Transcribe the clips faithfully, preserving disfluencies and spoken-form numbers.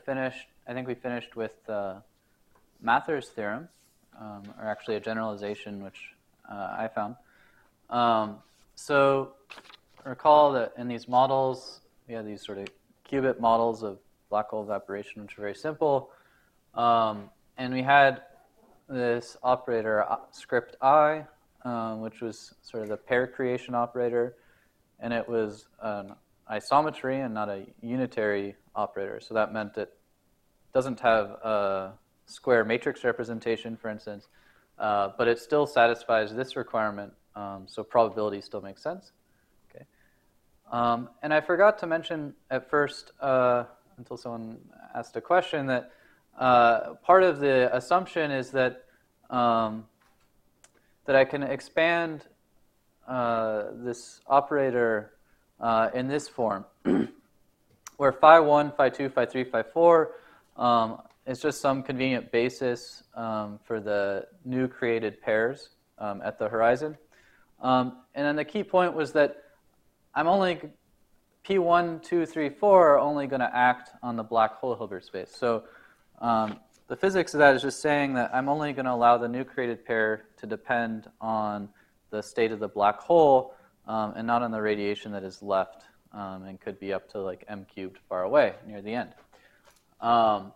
finished, I think we finished with uh, Mather's theorem, um, or actually a generalization which uh, I found. Um, so recall that in these models, we have these sort of qubit models of black hole evaporation, which are very simple. Um, and we had this operator, uh, script I, um, which was sort of the pair creation operator, and it was an isometry and not a unitary operator. So that meant it doesn't have a square matrix representation, for instance, uh, but it still satisfies this requirement, um, so probability still makes sense. Okay. Um, and I forgot to mention at first, uh, until someone asked a question, that uh, part of the assumption is that um, that I can expand uh, this operator uh, in this form, where phi one, phi two, phi three, phi four um, is just some convenient basis um, for the new created pairs um, at the horizon. Um, and then the key point was that I'm only, P one, two, three, four are only going to act on the black hole Hilbert space. So um, the physics of that is just saying that I'm only going to allow the new created pair to depend on the state of the black hole um, and not on the radiation that is left um, and could be up to like m cubed far away near the end. Um,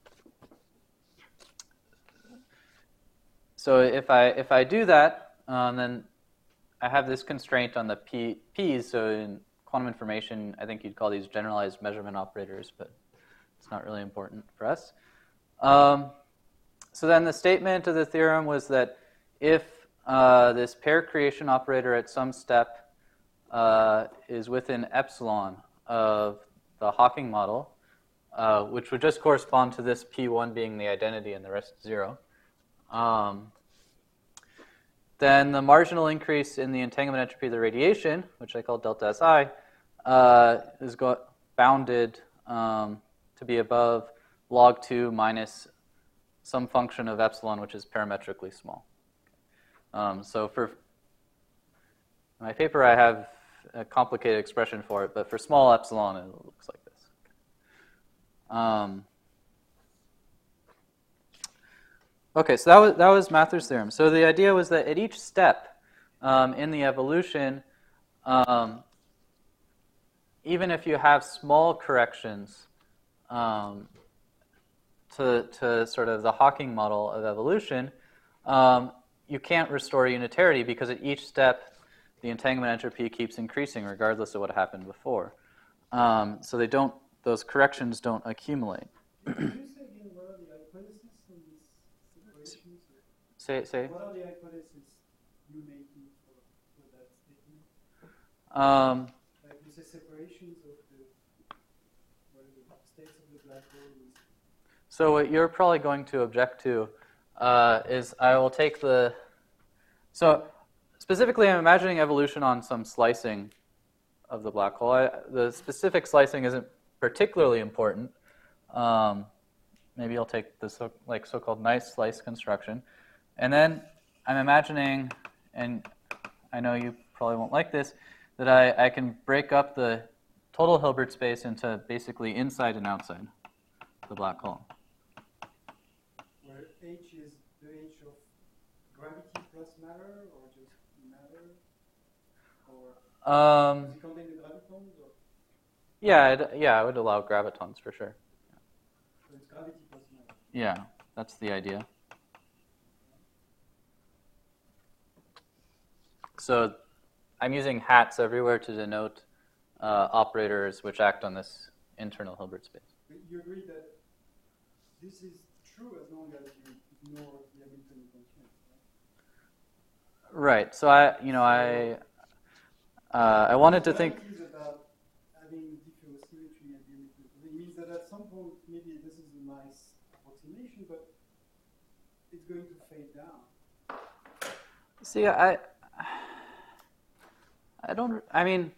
so if I if I do that, um, then I have this constraint on the p, p's. So in quantum information, I think you'd call these generalized measurement operators, but it's not really important for us. Um, so then the statement of the theorem was that if uh, this pair creation operator at some step uh, is within epsilon of the Hawking model, uh, which would just correspond to this P one being the identity and the rest zero, um, then the marginal increase in the entanglement entropy of the radiation, which I call delta Si, uh, is go bounded um, to be above log two minus some function of epsilon, which is parametrically small. Um, so for my paper, I have a complicated expression for it, but for small epsilon, it looks like this. Um, okay, so that was, that was Mather's theorem. So the idea was that at each step um, in the evolution, um, even if you have small corrections um, to, to sort of the Hawking model of evolution, um, you can't restore unitarity because at each step, the entanglement entropy keeps increasing regardless of what happened before. Um, so they don't; those corrections don't accumulate. Can you say again what are the hypotheses on these separations? Say, say. What are the hypotheses you making for, for that statement? Um, like you say separations of the, what are the states of the black hole. So what you're probably going to object to uh, is I will take the, so specifically I'm imagining evolution on some slicing of the black hole. I, the specific slicing isn't particularly important. Um, maybe I'll take the so, like so-called nice slice construction. And then I'm imagining, and I know you probably won't like this, that I, I can break up the total Hilbert space into basically inside and outside the black hole. Where H is the H of gravity plus matter, or just matter? Or Um, does it contain the gravitons? Or? Yeah, I'd, yeah, I would allow gravitons for sure. So it's gravity plus matter. Yeah, that's the idea. So I'm using hats everywhere to denote uh, operators which act on this internal Hilbert space. But you agree that this is true as long as you ignore the Hamiltonian constraints, right? Right. So I, you know, I, uh, I wanted to think. About having different symmetry and Hamiltonian. It means that at some point, maybe this is a nice approximation, but it's going to fade down. See, I, I don't. I mean.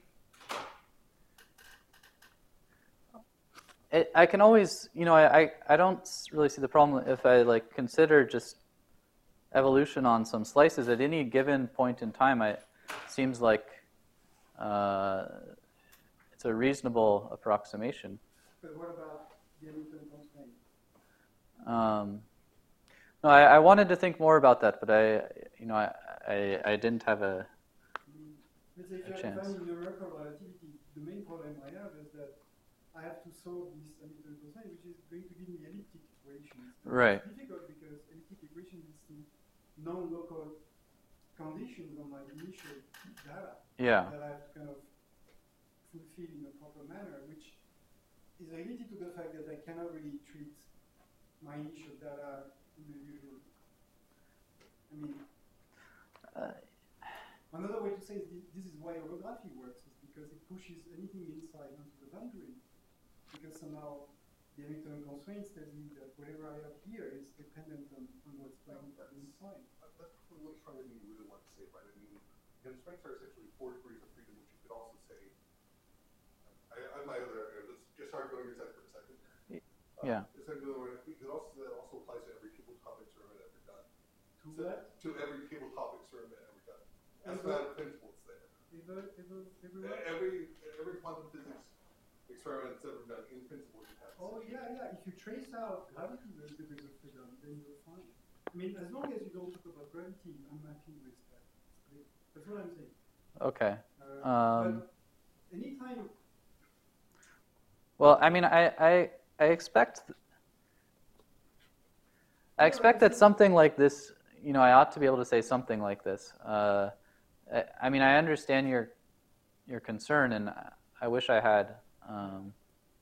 It, I can always, you know, I, I, I don't really see the problem if I like consider just evolution on some slices at any given point in time. I, it seems like uh, it's a reasonable approximation. But what about the Hamilton constraint? Um, no, I, I wanted to think more about that, but I, you know, I, I, I didn't have a, I mean, let's say if, a if chance. I'm in numerical relativity, the main problem I have is that I have to solve this Hamilton constraint, which is going to give me elliptic equations. And Right. It's difficult because elliptic equation leads to non-local conditions on my initial data Yeah. that I have to kind of fulfill in a proper manner, which is related to the fact that I cannot really treat my initial data in the usual. I mean, Uh, another way to say is this, this is why orography works, is because it pushes anything inside onto the boundary. Because somehow the Hamilton constraints tells me that whatever I have here is dependent on, on what's going on inside. That's probably what you really want to say, right? I mean, constraints are essentially four degrees of freedom, which you could also say. I, I might other, let's just start going inside for a second. Yeah. Uh, essentially, we could also that also applies to every table-top experiment ever done. To So, what? to every tabletop experiment ever done. That's Ever? not a principle. It's there. Ever, ever, ever Uh, what? Every every quantum physics experiment that's ever done, in principle, you have. Oh yeah, yeah. If you trace out gravity with degrees of freedom, then you're fine. I mean, as long as you don't talk about gravity, I'm happy with that. It's great. That's what I'm saying. okay. Uh, Um, but anytime. Well, I mean, I, I, I expect, I expect that something like this, you know, I ought to be able to say something like this. Uh, I, I mean, I understand your, your concern, and I wish I had um,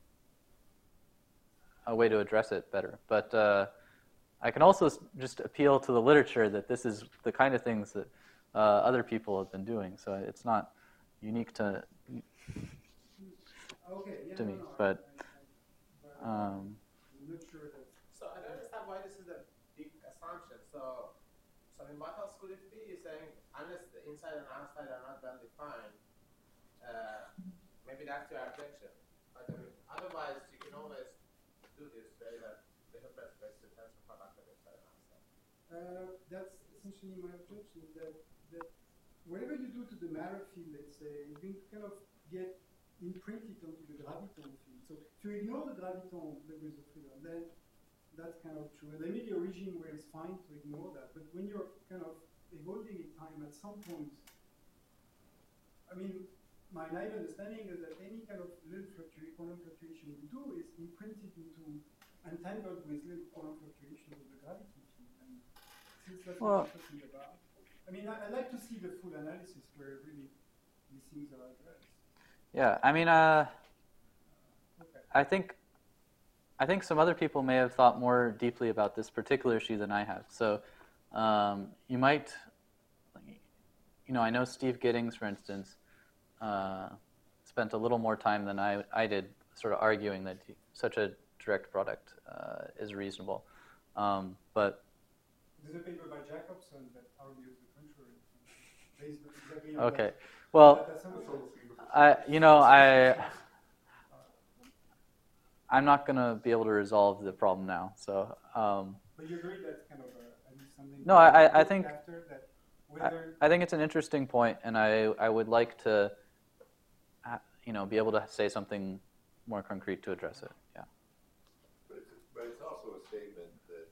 a way to address it better. But uh, I can also just appeal to the literature that this is the kind of things that uh, other people have been doing. So it's not unique to Okay, yeah, to no, me, no, I- but, I- I- but um, I'm not sure that. So I don't understand why this is a big assumption. So, so in what else could it be? You're saying unless the inside and outside are not well defined, uh, maybe that's your objection. But I mean, otherwise, you can always do this way that the Hilbert space is a tensor product of inside and outside. Uh, that's essentially my objection, that, that whatever you do to the matter field, let's say, you're going to kind of get imprinted onto the graviton field. So if you ignore the graviton degrees of freedom, then that's kind of true. And there may be a regime where it's fine to ignore that, but when you're kind of evolving in time, at some point, I mean, my naive understanding is that any kind of little fluctuation, quantum fluctuation you do is imprinted into, entangled with little quantum fluctuation of the gravity field. And since that's Well- what I'm talking about, I mean, I, I'd like to see the full analysis where really these things are addressed. yeah, I mean, uh, Okay. I think, I think some other people may have thought more deeply about this particular issue than I have. So, um, you might, you know, I know Steve Giddings, for instance, uh, spent a little more time than I, I did, sort of arguing that such a direct product uh, is reasonable. Um, but There's a paper by Jacobson that argues the contrary. Based exactly on okay, that. well, That assumption. I, you know, I, I'm not going to be able to resolve the problem now. So, um, But you agree that's kind of a, at least something. No, I- I- to I look think- after that whether I think it's an interesting point, and I, I would like to, uh, you know, be able to say something more concrete to address it. Yeah. But it's, but it's also a statement that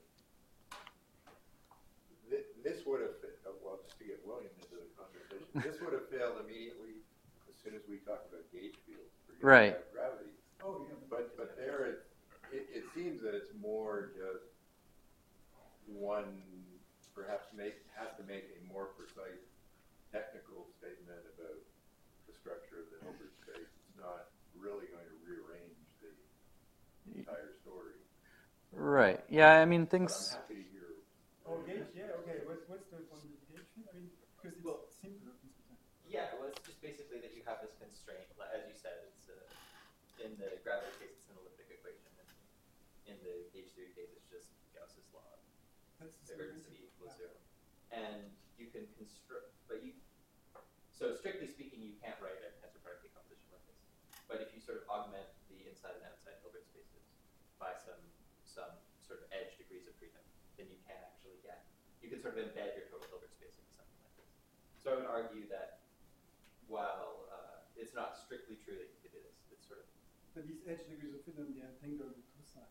thi- this would have, fa- uh, well, just to get William into the conversation, this would have failed immediately as soon as we talked about gauge fields. Forget Right. about gravity. oh yeah. But, but there, it, it, it seems that it's more just one, perhaps make, has to make a more precise technical statement about the structure of the Hilbert space. It's not really going to rearrange the entire story. Right. Yeah. I mean, But things. I'm happy to hear. Oh, gauge, yeah, okay. What's, what's the quantification? I mean, because it's Well- simpler. at least. Yeah, well, it's just basically that you have this constraint. Like, as you said, it's uh, in the gravity case, it's an elliptic equation, and in the gauge theory case, it's just Gauss's law. That's The the urgency equals yeah. zero, and you can construct. But you, so strictly speaking, you can't write a tensor product decomposition like this. But if you sort of augment the inside and outside Hilbert spaces by some some sort of edge degrees of freedom, then you can actually get. You can sort of embed your total Hilbert space into something like this. So I would argue that while uh, it's not strictly true that you could do this, it's sort of But these edge degrees of freedom, they entangle the two sides.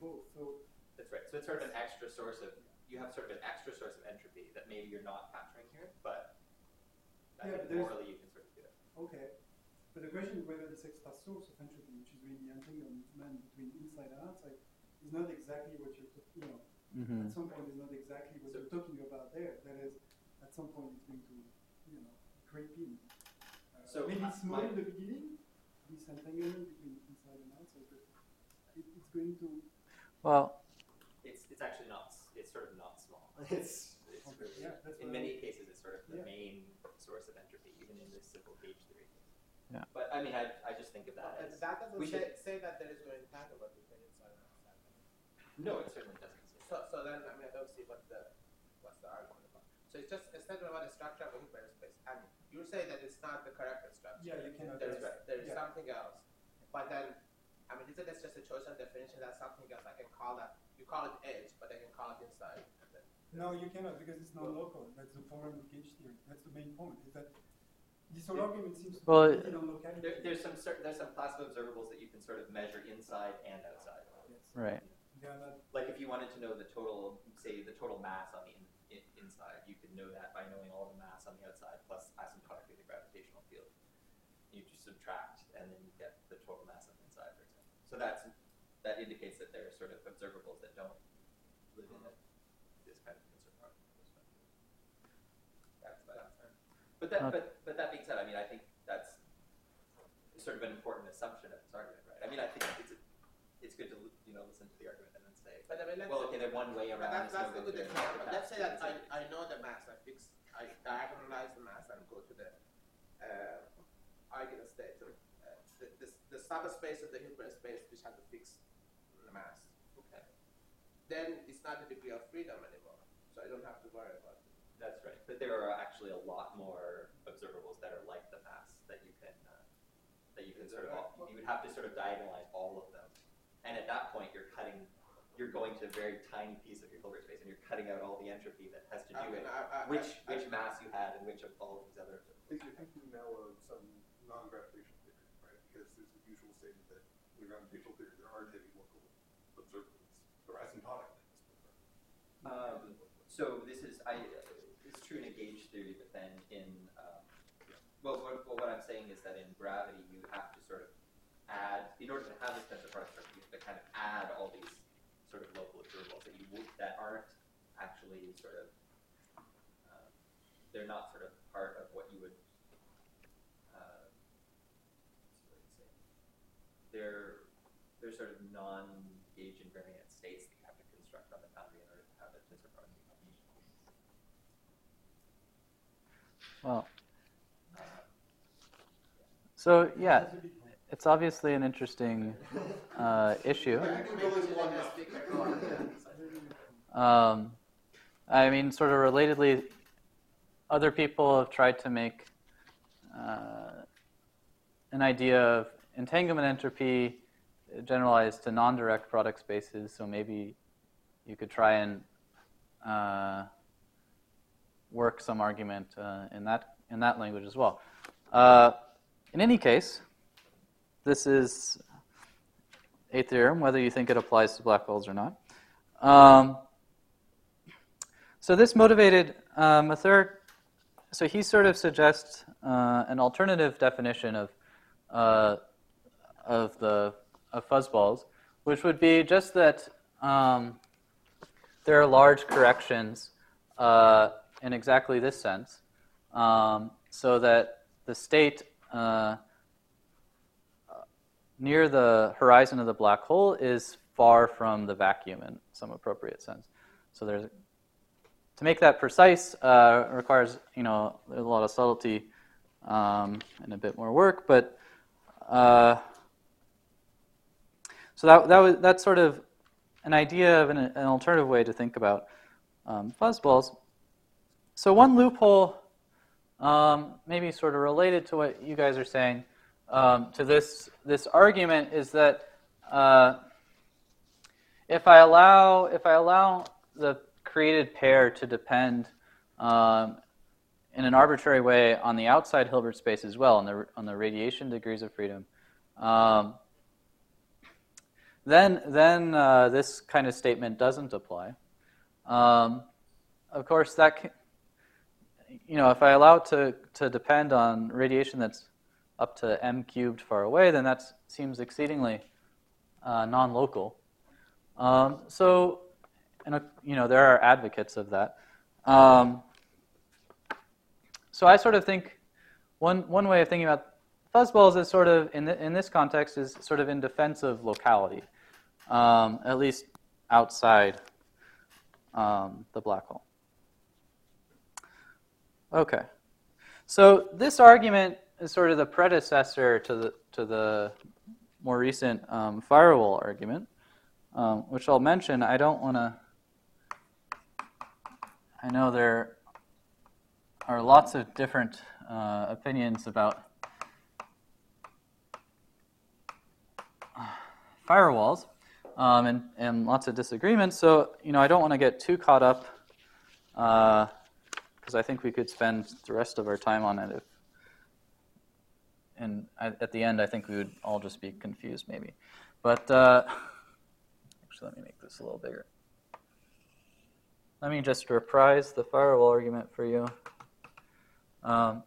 both. So That's right. So it's sort of an extra source of, you have sort of an extra source of entropy that maybe you're not capturing here, but I Yeah, think but there's- morally you can sort of do it. okay, but the question is whether this extra source of entropy, which is really the entanglement between inside and outside, is not exactly what you're, t- you know, Mm-hmm. at some point is not exactly what So- you're talking about there. That is, at some point it's going to, you know, creep in. Uh, So, maybe uh, small my- in the beginning, this entanglement between inside and outside, but it, it's going to. Well, It's it's actually not. s- It's sort of not small. It's it's Okay, really, yeah, that's in what I many mean. cases it's sort of the Yeah. main source of entropy, even in this simple gauge theory. Yeah. But I mean, I, I just think of that But as that doesn't we say, should. say that there is no entanglement between inside and outside. No, it certainly doesn't. Say So, that. so then, I mean, I don't see what the, what's the argument about. So it's just a statement about the structure of a Hilbert space. And you say that it's not the correct structure. Yeah, you cannot. There's, That's right. there's Yeah. something else. But then, I mean, isn't this just a choice of definition? That's something else. I can call that, you call it edge, but I can call it inside. And then, No, you cannot because it's non-local. That's the problem with gauge theory. That's the main point. Is that this whole argument seems to Well, be based on locality. There, there's some certain there's some class of observables that you can sort of measure inside and outside. Yes. right. They are not. Like if you wanted to know the total, say the total mass on the in, in, inside, you could know that by knowing all the mass on the outside plus asymptotically the gravitational field. You just subtract, and then you get the total mass on the inside, for example. So that's that indicates that there are sort of observables that don't live in it, this kind of conservation perspective. That's that. But that, Uh, but but that being said, I mean, I think that's sort of an important assumption of this argument, right? I mean, I think it's it's good to you know listen to the argument and then say, but I mean, let's well, say- okay, then one way But around that's, is that's no a go good to example. the Let's say that capacity. I, I know the mass, I fix, I diagonalize the mass and go to the uh, eigenstate. Uh, the, the, the subspace of the Hilbert space which has a fixed mass. Okay. Then it's not a degree of freedom anymore. So I don't have to worry about it. That's right. But there are actually a lot more observables that are like the mass that you can uh, that you can sort of all, you would have to sort of diagonalize all of them, and at that point you're cutting, you're going to a very tiny piece of your Hilbert space, and you're cutting out all the entropy that has to do I mean, with I- I- which I- which mass you had and which of all of these other. I think you're thinking now of some non-gravitational theory, right? Because there's the usual statement that in gravitational theory there aren't any local observables. They're asymptotic. Um, so this is I it's true in a gauge theory, but then in um, well, what, well, what I'm saying is that in gravity you have to sort of add, in order to have this tensor product structure, you have to kind of add all these sort of local observables that you would, that aren't actually sort of uh, they're not sort of part of what you would uh, what's the way to say it? they're they're sort of non-gauge invariant states that you have to construct on the boundary in order to have a tensor product combination. Well, Uh, so yeah, That's a big point. it's obviously an interesting uh, issue. Um, I mean, sort of relatedly, other people have tried to make uh, an idea of entanglement entropy generalized to non-direct product spaces. So maybe you could try and uh, work some argument uh, in that in that language as well. Uh, in any case, this is a theorem, whether you think it applies to black holes or not. Um, so this motivated uh, Mathur. So he sort of suggests uh, an alternative definition of uh, of the of fuzzballs, which would be just that um, there are large corrections uh, in exactly this sense, um, so that the state uh, near the horizon of the black hole is far from the vacuum in some appropriate sense. So there's to make that precise uh, requires you know there's a lot of subtlety um, and a bit more work, but uh, so that that was that's sort of an idea of an, an alternative way to think about um, fuzzballs. So one loophole, um, maybe sort of related to what you guys are saying, um, to this this argument is that uh, if I allow if I allow the created pair to depend um, in an arbitrary way on the outside Hilbert space as well, on the on the radiation degrees of freedom, um, then then uh, this kind of statement doesn't apply. Um, of course, that can, you know, if I allow it to to depend on radiation that's up to m cubed far away, then that seems exceedingly uh, non-local. Um, so, and, uh, you know, there are advocates of that. Um, so I sort of think one one way of thinking about fuzzballs is sort of, in, the, in this context, is sort of in defense of locality, um, at least outside um, the black hole. Okay. So this argument is sort of the predecessor to the, to the more recent um, firewall argument, um, which I'll mention. I don't want to... I know there are lots of different uh, opinions about firewalls, um, and, and lots of disagreements. So, you know, I don't want to get too caught up, because uh, I think we could spend the rest of our time on it. If, and at, at the end, I think we would all just be confused, maybe. But uh, actually, let me make this a little bigger. Let me just reprise the firewall argument for you. Um,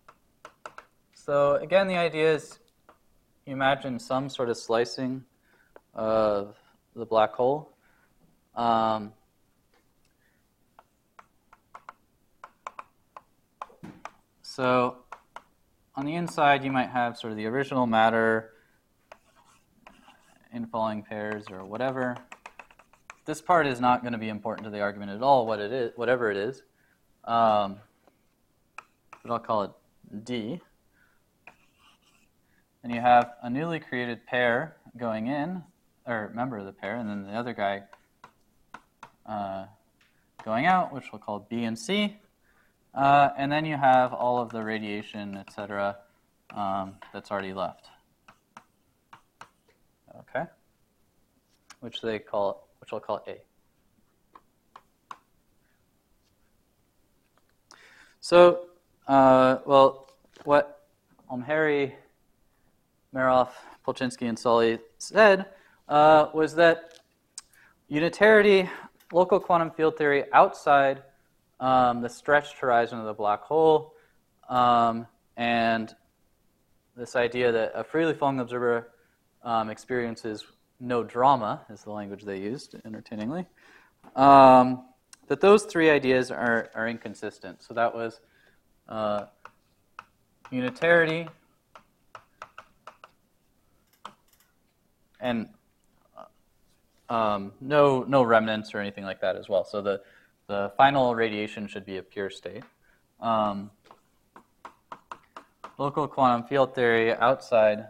so again, the idea is you imagine some sort of slicing of the black hole. Um, so on the inside, you might have sort of the original matter, infalling pairs or whatever. This part is not going to be important to the argument at all, what it is, whatever it is. Um, but I'll call it D. And you have a newly created pair going in, or member of the pair, and then the other guy uh, going out, which we'll call B and C. Uh, and then you have all of the radiation, et cetera, um, that's already left. Okay, which they call, which I'll call A. So, uh, well, what Omhary, Meroff, Polchinski, and Sully said uh, was that unitarity, local quantum field theory outside um, the stretched horizon of the black hole, um, and this idea that a freely flowing observer um, experiences no drama, is the language they used, entertainingly, um, that those three ideas are, are inconsistent. So that was uh, unitarity, and um, no no remnants or anything like that as well. So the, the final radiation should be a pure state. Um, local quantum field theory outside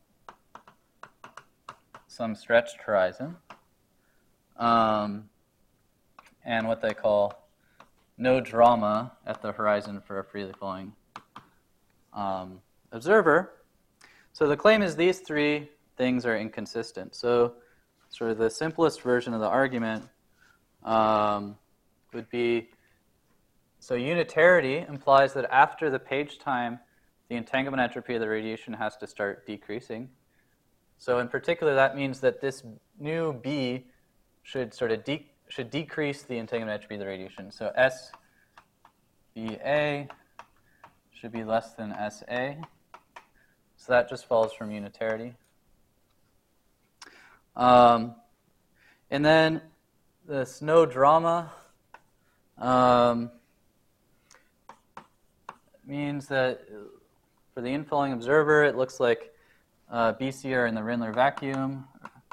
some stretched horizon, um, and what they call no drama at the horizon for a freely flowing um, observer. So the claim is these three things are inconsistent. So sort of the simplest version of the argument um, would be, so unitarity implies that after the page time, the entanglement entropy of the radiation has to start decreasing. So in particular, that means that this new B should sort of de should decrease the entanglement entropy of the radiation. So S B A should be less than S A. So that just follows from unitarity. Um, and then this no drama um, means that for the infalling observer, it looks like uh, B C are in the Rindler vacuum.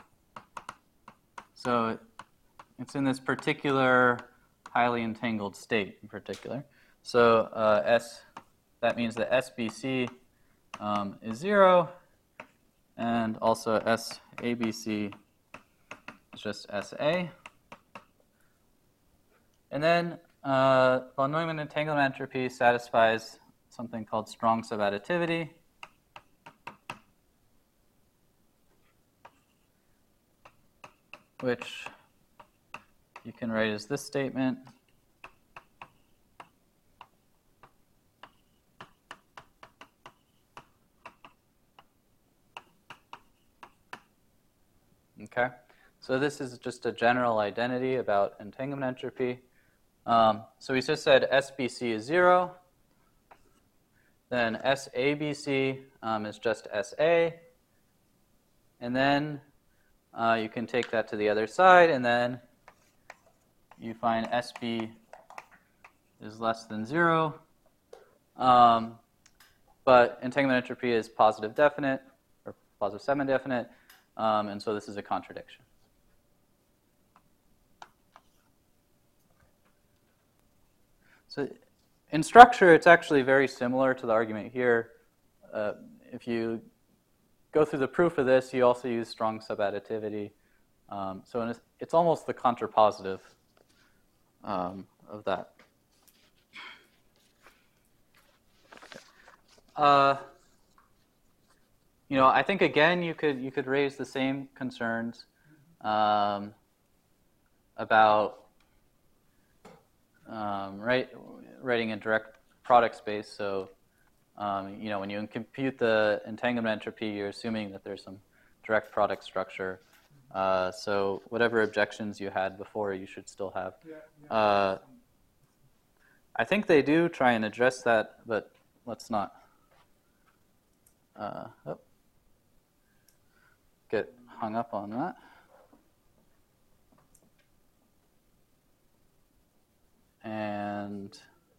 So it's in this particular highly entangled state in particular. So uh, S, that means that S B C um, is zero, and also S A B C is just S A. And then uh, von Neumann entanglement entropy satisfies something called strong subadditivity. Which you can write as this statement. Okay, so this is just a general identity about entanglement entropy. Um, so we just said S B C is zero. Then S A B C um, is just S A. And then uh, you can take that to the other side, and then you find S B is less than zero. Um, but entanglement entropy is positive definite, or positive semi-definite, um, and so this is a contradiction. So in structure, it's actually very similar to the argument here. Uh, if you go through the proof of this, you also use strong subadditivity. Um, so it's, it's almost the contrapositive um, of that. Uh, you know, I think again you could you could raise the same concerns um, about um, right, writing a direct product space. So um, you know, when you compute the entanglement entropy, you're assuming that there's some direct product structure. Uh, so whatever objections you had before, you should still have. Yeah, yeah. Uh, I think they do try and address that, but let's not uh, oh, get hung up on that. And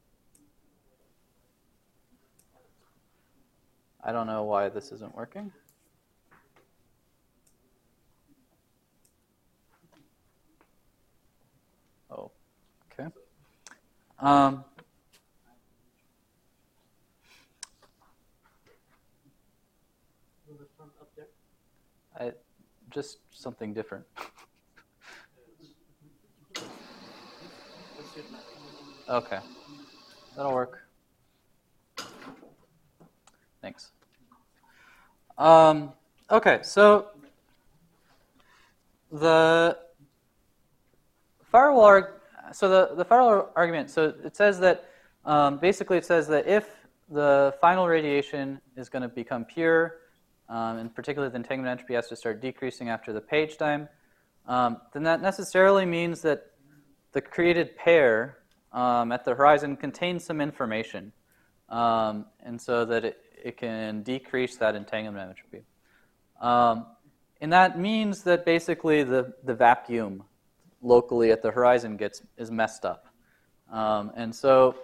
I don't know why this isn't working. Oh, okay. Um, I, just something different. Okay, that'll work. Thanks. Um, okay, so the firewall, arg so the, the firewall argument, so it says that, um, basically it says that if the final radiation is going to become pure, um, in particular the entanglement entropy has to start decreasing after the page time, um, then that necessarily means that the created pair um, at the horizon contains some information, um, and so that it, it can decrease that entanglement entropy. Um, and that means that basically the, the vacuum locally at the horizon gets is messed up. Um, and so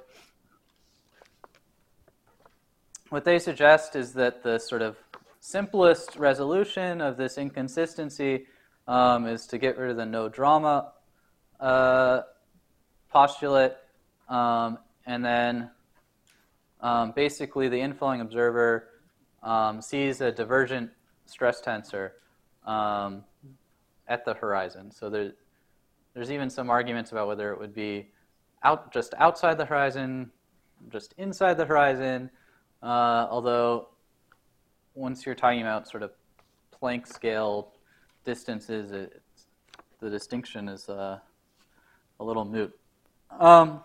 what they suggest is that the sort of simplest resolution of this inconsistency um, is to get rid of the no drama uh, postulate, um, and then um, basically the inflowing observer um, sees a divergent stress tensor um, at the horizon. So there, there's even some arguments about whether it would be out just outside the horizon, just inside the horizon, uh, although once you're talking about sort of Planck scale distances, it, the distinction is uh, a little moot. Um,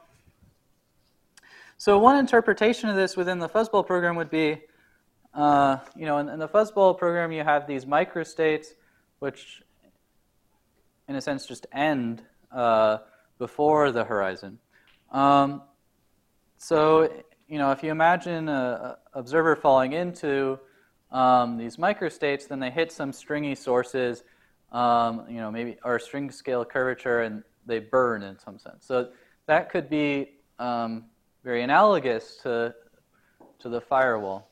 so one interpretation of this within the fuzzball program would be, uh, you know, in, in the fuzzball program you have these microstates which, in a sense, just end uh, before the horizon. Um, so, you know, if you imagine an observer falling into um, these microstates, then they hit some stringy sources, um, you know, maybe or string scale curvature, and they burn in some sense. So that could be um, very analogous to to the firewall.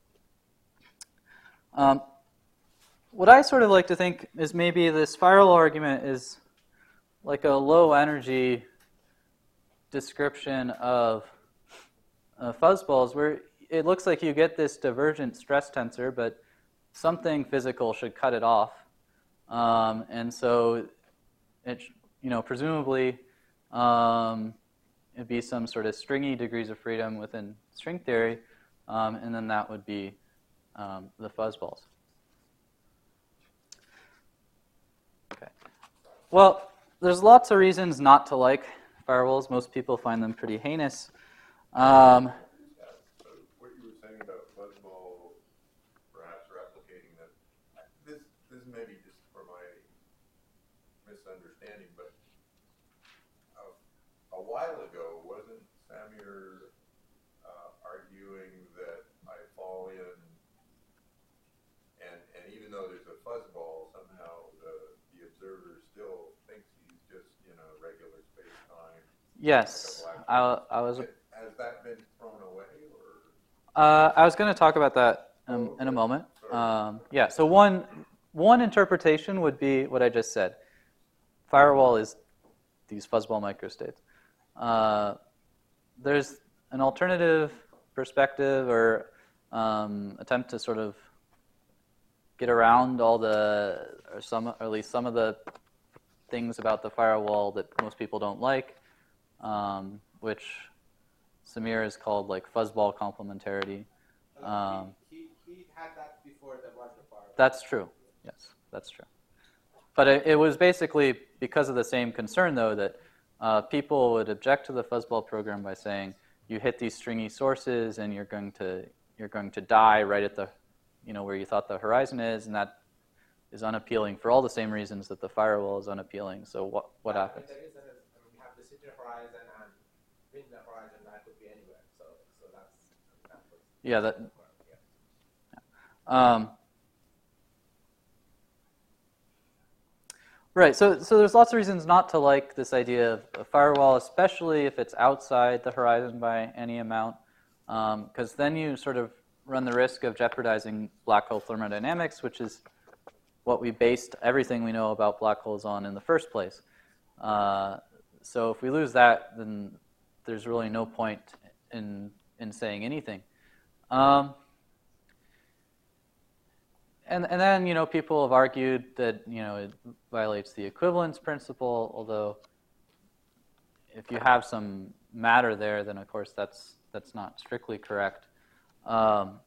Um, what I sort of like to think is maybe this firewall argument is like a low energy description of uh, fuzzballs, where it looks like you get this divergent stress tensor, but something physical should cut it off, um, and so it, you know, presumably um, it'd be some sort of stringy degrees of freedom within string theory, um, and then that would be um, the fuzzballs. Okay. Well, there's lots of reasons not to like firewalls. Most people find them pretty heinous. Um, So what you were saying about fuzzball, perhaps replicating that, this this may be just for my understanding, but a, a while ago, wasn't Samir uh, arguing that I fall in, and, and even though there's a fuzzball, somehow the, the observer still thinks he's just in a regular space-time? Yes, like I, I was. Has that been thrown away, or? Uh, I was going to talk about that um, Oh, in a okay. moment. Sorry. Um, yeah. So one one interpretation would be what I just said. Firewall is these fuzzball microstates. Uh, there's an alternative perspective or um, attempt to sort of get around all the, or some, or at least some of the things about the firewall that most people don't like, um, which Samir has called like fuzzball complementarity. Um, he, he, he had that before there was the firewall. that's true. Yes, that's true. But it, it was basically because of the same concern, though, that uh, people would object to the fuzzball program by saying you hit these stringy sources and you're going to you're going to die right at the, you know, where you thought the horizon is, and that is unappealing for all the same reasons that the firewall is unappealing. So what what yeah, happens? I mean, there is an, I mean, we have the city horizon and within the horizon that could be anywhere. So so that's that was, Yeah, that. yeah. Um, Right, so so there's lots of reasons not to like this idea of a firewall, especially if it's outside the horizon by any amount, because um, then you sort of run the risk of jeopardizing black hole thermodynamics, which is what we based everything we know about black holes on in the first place. Uh, so if we lose that, then there's really no point in in saying anything. Um, And, and then, you know, people have argued that, you know, it violates the equivalence principle, although if you have some matter there, then of course that's that's not strictly correct. Um,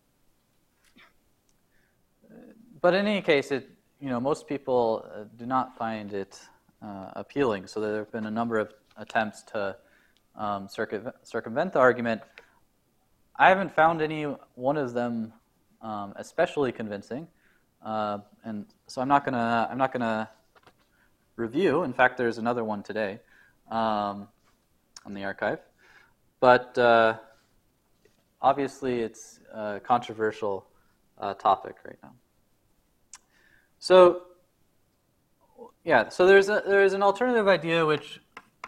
but in any case, it, you know, most people uh, do not find it uh, appealing. So there have been a number of attempts to um, circuit, circumvent the argument. I haven't found any one of them um, especially convincing. Uh, and so I'm not gonna I'm not gonna review. In fact, there's another one today um, on the archive. But uh, obviously, it's a controversial uh, topic right now. So yeah, so there's a there's an alternative idea which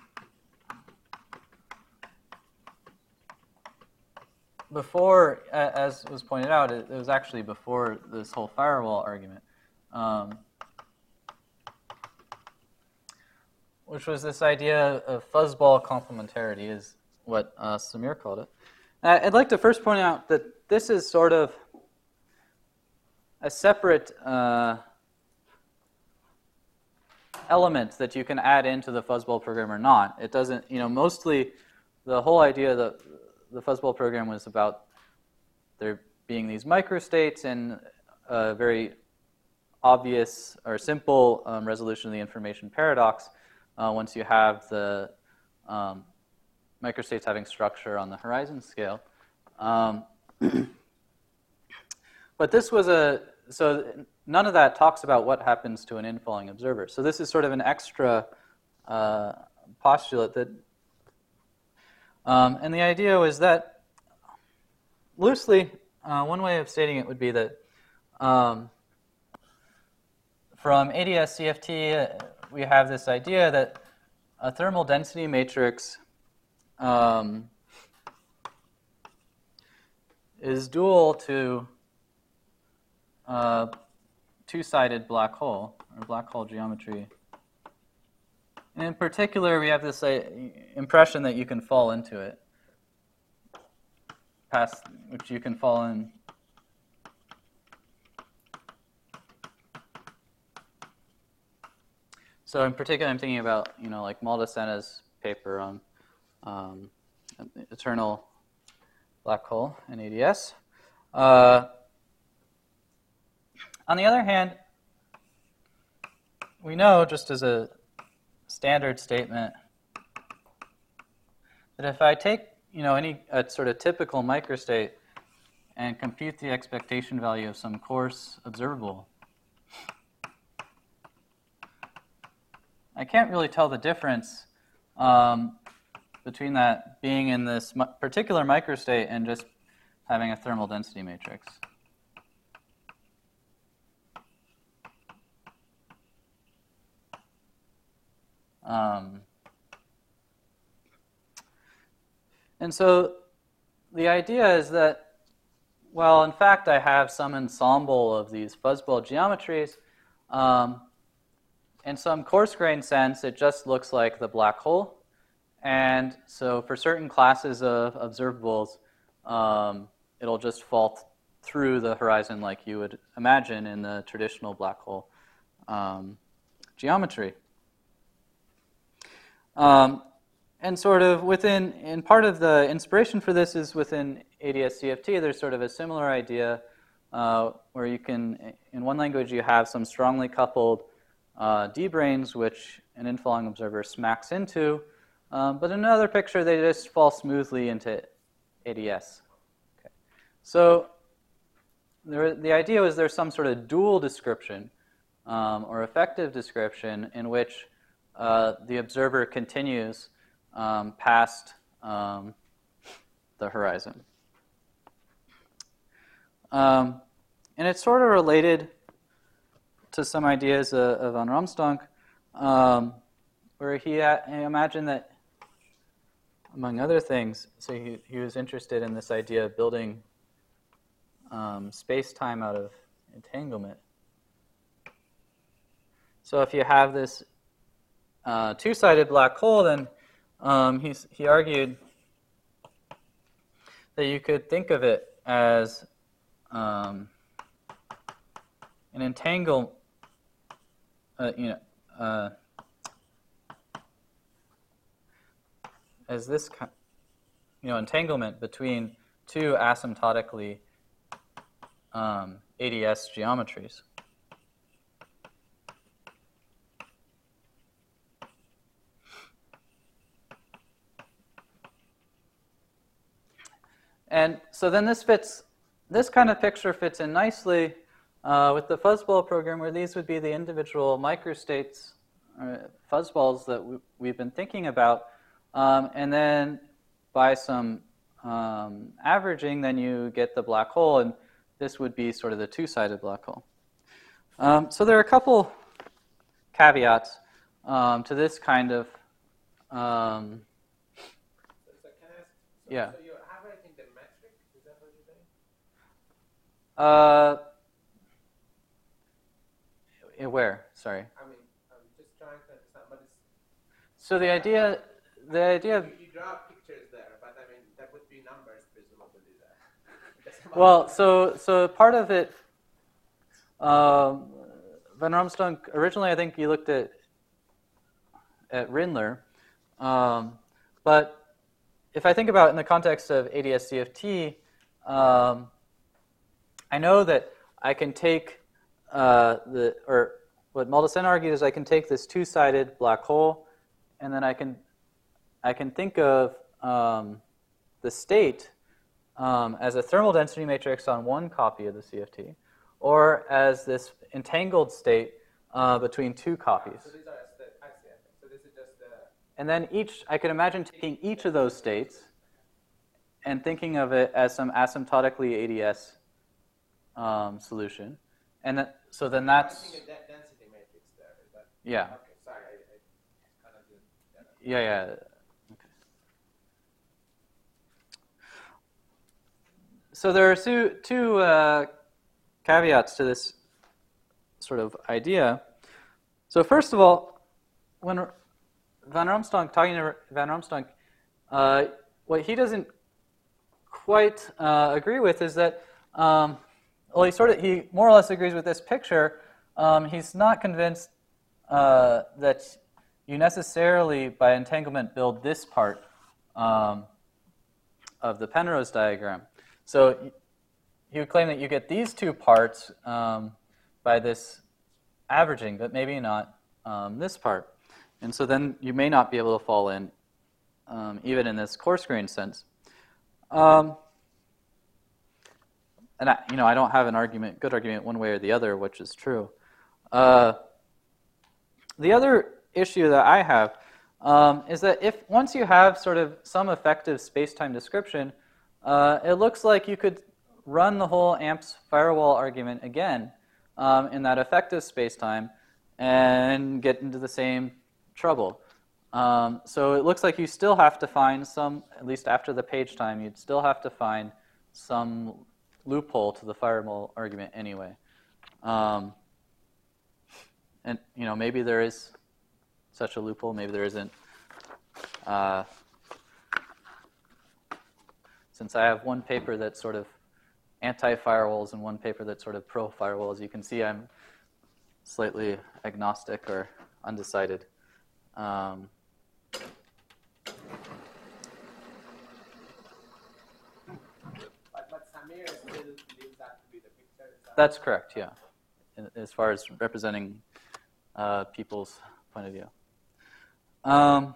before, as was pointed out, it was actually before this whole firewall argument, um, which was this idea of fuzzball complementarity, is what uh, Samir called it. Uh, I'd like to first point out that this is sort of a separate uh, element that you can add into the fuzzball program or not. It doesn't, you know, mostly the whole idea that the fuzzball program was about there being these microstates and a very obvious or simple um, resolution of the information paradox uh, once you have the um, microstates having structure on the horizon scale. Um, but this was a, so none of that talks about what happens to an infalling observer. So this is sort of an extra uh, postulate that Um, and the idea was that, loosely, uh, one way of stating it would be that um, from A D S C F T, uh, we have this idea that a thermal density matrix um, is dual to a two-sided black hole, or black hole geometry. And in particular, we have this uh, impression that you can fall into it, past which you can fall in. So in particular, I'm thinking about, you know, like Maldasena's paper on um, eternal black hole in A D S. Uh, on the other hand, we know, just as a standard statement, that if I take, you know, any a sort of typical microstate and compute the expectation value of some coarse observable, I can't really tell the difference um, between that being in this mi- particular microstate and just having a thermal density matrix. Um, and so the idea is that, well, in fact, I have some ensemble of these fuzzball geometries. Um, in some coarse-grained sense, it just looks like the black hole. And so for certain classes of observables, um, it'll just fall th- through the horizon like you would imagine in the traditional black hole um, geometry. Um, and sort of within, and part of the inspiration for this is within A D S C F T, there's sort of a similar idea uh, where you can, in one language, you have some strongly coupled uh, D-branes, which an infalling observer smacks into, um, but in another picture, they just fall smoothly into A D S. Okay. So there, the idea was there's some sort of dual description um, or effective description in which uh, the observer continues um, past um, the horizon. Um, and it's sort of related to some ideas of, of von Ramstonk, um, where he, had, he imagined that, among other things, so he, he was interested in this idea of building um, space-time out of entanglement. So if you have this uh, two-sided black hole, then um, he's, he argued that you could think of it as um, an entangle, uh, you know, uh, as this, you know, entanglement between two asymptotically um, A D S geometries. And so then this fits, this kind of picture fits in nicely uh, with the fuzzball program, where these would be the individual microstates, uh, fuzzballs that we, we've been thinking about. Um, and then by some um, averaging, then you get the black hole, and this would be sort of the two-sided black hole. Um, so there are a couple caveats um, to this kind of um, So, so can I ask, so, yeah. so you're averaging the metric? Is that what you're saying? Uh, where? Sorry. I mean, I'm just trying to understand, but it's... So the idea, the idea of, You, you draw pictures there, but I mean, there would be numbers presumably there. well, so so part of it, um, Van Ramstonk, originally I think he looked at at Rindler, um, but if I think about it in the context of A D S C F T, um, I know that I can take uh, the, or what Maldacen argued is I can take this two-sided black hole, and then I can I can think of um, the state um, as a thermal density matrix on one copy of the C F T, or as this entangled state uh, between two copies. So these are, I see, I see. So this is just the... And then each, I can imagine taking each of those states and thinking of it as some asymptotically A D S um, solution. And that, so then that's... I think a de- density matrix there. Is that... Yeah. Okay, sorry, I, I kind of didn't get it. Yeah, yeah. Okay. So there are two, two uh, caveats to this sort of idea. So first of all, when Van Ramstonk, talking to Van Ramstonk, uh, what he doesn't quite uh, agree with is that, um, well, he sort of, he more or less agrees with this picture. Um, he's not convinced uh, that you necessarily, by entanglement, build this part um, of the Penrose diagram. So he would claim that you get these two parts um, by this averaging, but maybe not um, this part. And so then you may not be able to fall in, um, even in this coarse-grained sense. Um, and I, you know, I don't have an argument, good argument one way or the other, which is true. Uh, the other issue that I have um, is that if once you have sort of some effective space-time description, uh, it looks like you could run the whole amps firewall argument again um, in that effective space-time and get into the same trouble. Um, so it looks like you still have to find some, at least after the page time, you'd still have to find some loophole to the firewall argument anyway. Um, and, you know, maybe there is such a loophole, maybe there isn't. Uh, since I have one paper that's sort of anti-firewalls and one paper that's sort of pro-firewalls, you can see I'm slightly agnostic or undecided. Um, But, but Samir still believes that to be the picture. Is that that's correct, yeah, in- as far as representing uh, people's point of view. Um,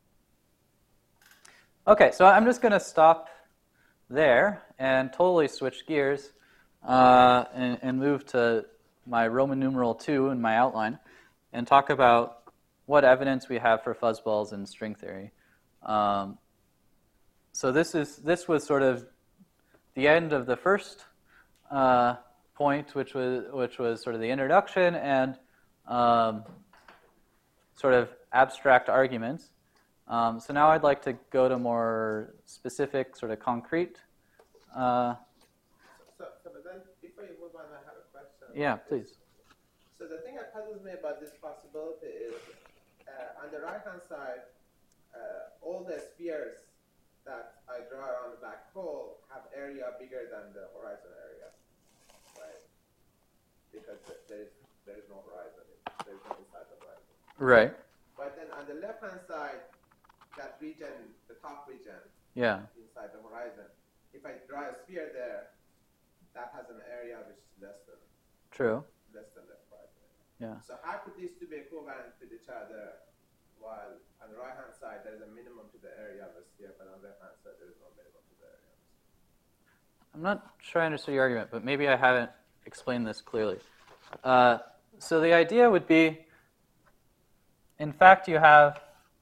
okay, so I'm just going to stop there and totally switch gears uh, and, and move to my Roman numeral two in my outline and talk about what evidence we have for fuzzballs in string theory. Um, so this is this was sort of the end of the first uh, point, which was which was sort of the introduction and um, sort of abstract arguments. Um, so now I'd like to go to more specific, sort of concrete. Uh, So, so but then before you move on, I have a question. yeah, please. So the thing that puzzles me about this possibility is, uh, on the right-hand side, uh, all the spheres that I draw around the black hole have area bigger than the horizon area, right? Because th- there is there is no horizon. There is no inside the horizon. Right. But then on the left-hand side, that region, the top region, Yeah. inside the horizon, if I draw a sphere there, that has an area which is less than True. less than the horizon. Yeah. So how could these two be equivalent with each other, while on the right-hand side there is a minimum to the area of the sphere, but on the left-hand side there is no minimum to the area of the sphere? I'm not sure I understood your argument, but maybe I haven't explained this clearly. Uh, so the idea would be, in fact, you have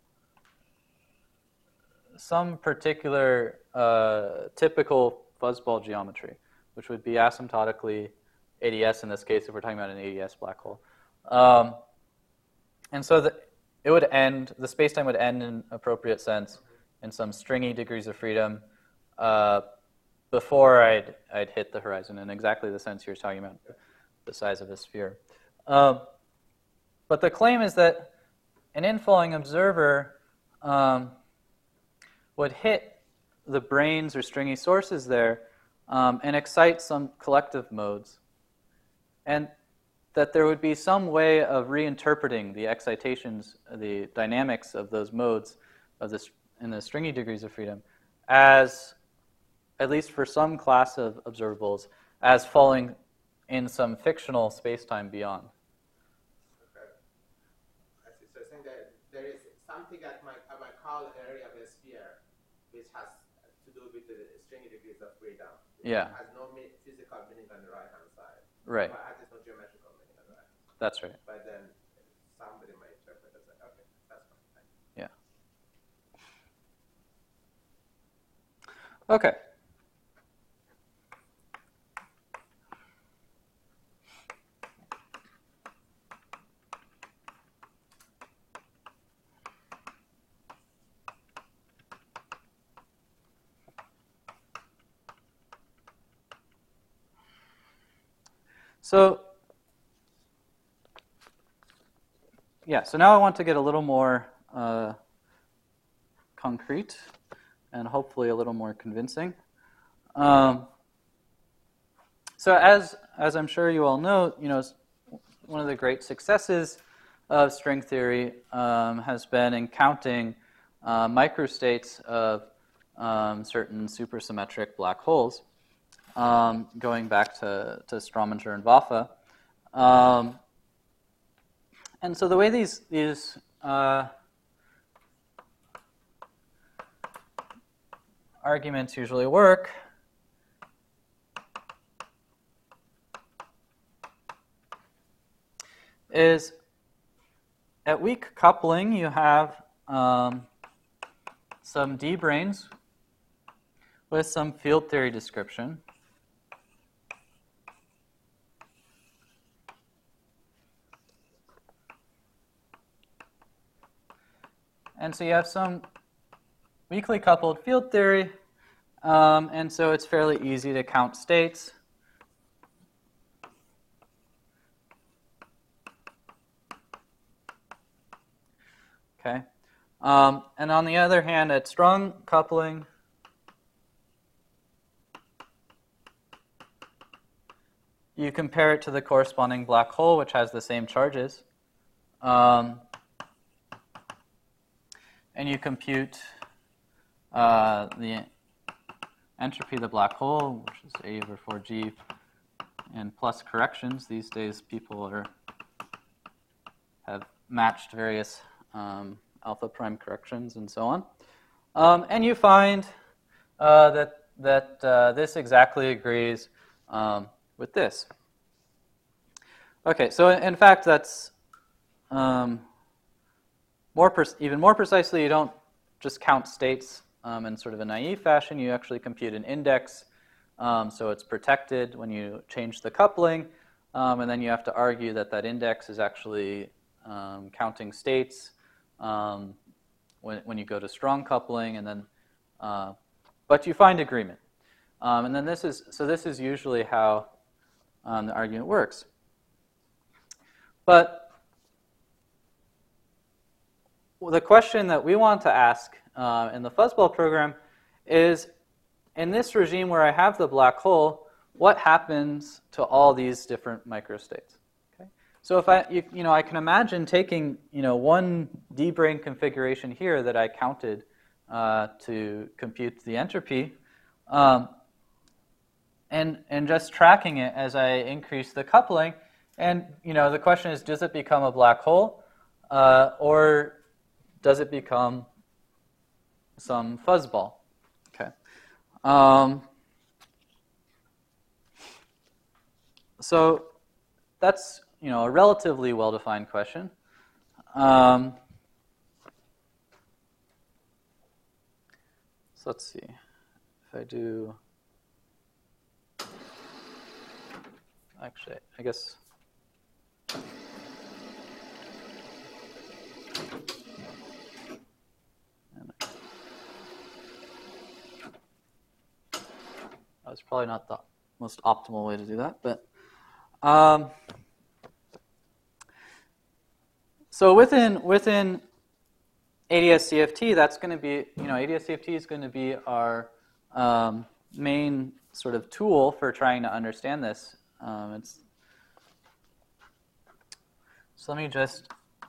some particular uh, typical fuzzball geometry, which would be asymptotically A D S in this case, if we're talking about an A D S black hole. Um, and so the, it would end, the spacetime would end in appropriate sense in some stringy degrees of freedom uh, before I'd, I'd hit the horizon in exactly the sense you were talking about, the size of a sphere. Um, but the claim is that an inflowing observer um, would hit the branes or stringy sources there um, and excite some collective modes. And that there would be some way of reinterpreting the excitations, the dynamics of those modes of this in the stringy degrees of freedom as, at least for some class of observables, as falling in some fictional space-time beyond. Okay. I see. So I think that there is something that might, I might call an area of a sphere, which has to do with the stringy degrees of freedom. Yeah. It has no me- physical meaning on the right-hand side. Right. Well, it has no geometrical meaning on the right. That's right. But then somebody might interpret it as like, okay, that's fine. Thank you. Yeah. Okay. So, yeah, so now I want to get a little more uh, concrete and hopefully a little more convincing. Um, so as, as I'm sure you all know, you know, one of the great successes of string theory um, has been in counting uh, microstates of um, certain supersymmetric black holes. Um, going back to, to Strominger and Vafa. Um, and so the way these, these uh, arguments usually work is at weak coupling, you have um, some D branes with some field theory description. And so you have some weakly coupled field theory, um, and so it's fairly easy to count states. Okay, um, and on the other hand, at strong coupling, you compare it to the corresponding black hole, which has the same charges. Um, and you compute uh, the entropy of the black hole, which is A over four G, and plus corrections. These days, people are have matched various um, alpha prime corrections and so on. Um, and you find uh, that, that uh, this exactly agrees um, with this. Okay, so in, in fact, that's um, more pre- even more precisely, you don't just count states um, in sort of a naive fashion. You actually compute an index, um, so it's protected when you change the coupling, um, and then you have to argue that that index is actually um, counting states um, when, when you go to strong coupling, and then, uh, but you find agreement. Um, and then this is, so this is usually how um, the argument works. But the question that we want to ask uh, in the fuzzball program is, in this regime where I have the black hole, what happens to all these different microstates? Okay? So if I, you, you know, I can imagine taking, you know, one D-brane configuration here that I counted uh, to compute the entropy, um, and and just tracking it as I increase the coupling. And you know, the question is, does it become a black hole, uh, or does it become some fuzzball? Okay. Um, so that's, you know, a relatively well-defined question. Um, so let's see. If I do, actually, I guess. That's probably not the most optimal way to do that, but um, so within within A D S C F T, that's going to be, you know, A D S C F T is going to be our um, main sort of tool for trying to understand this. Um, it's so let me just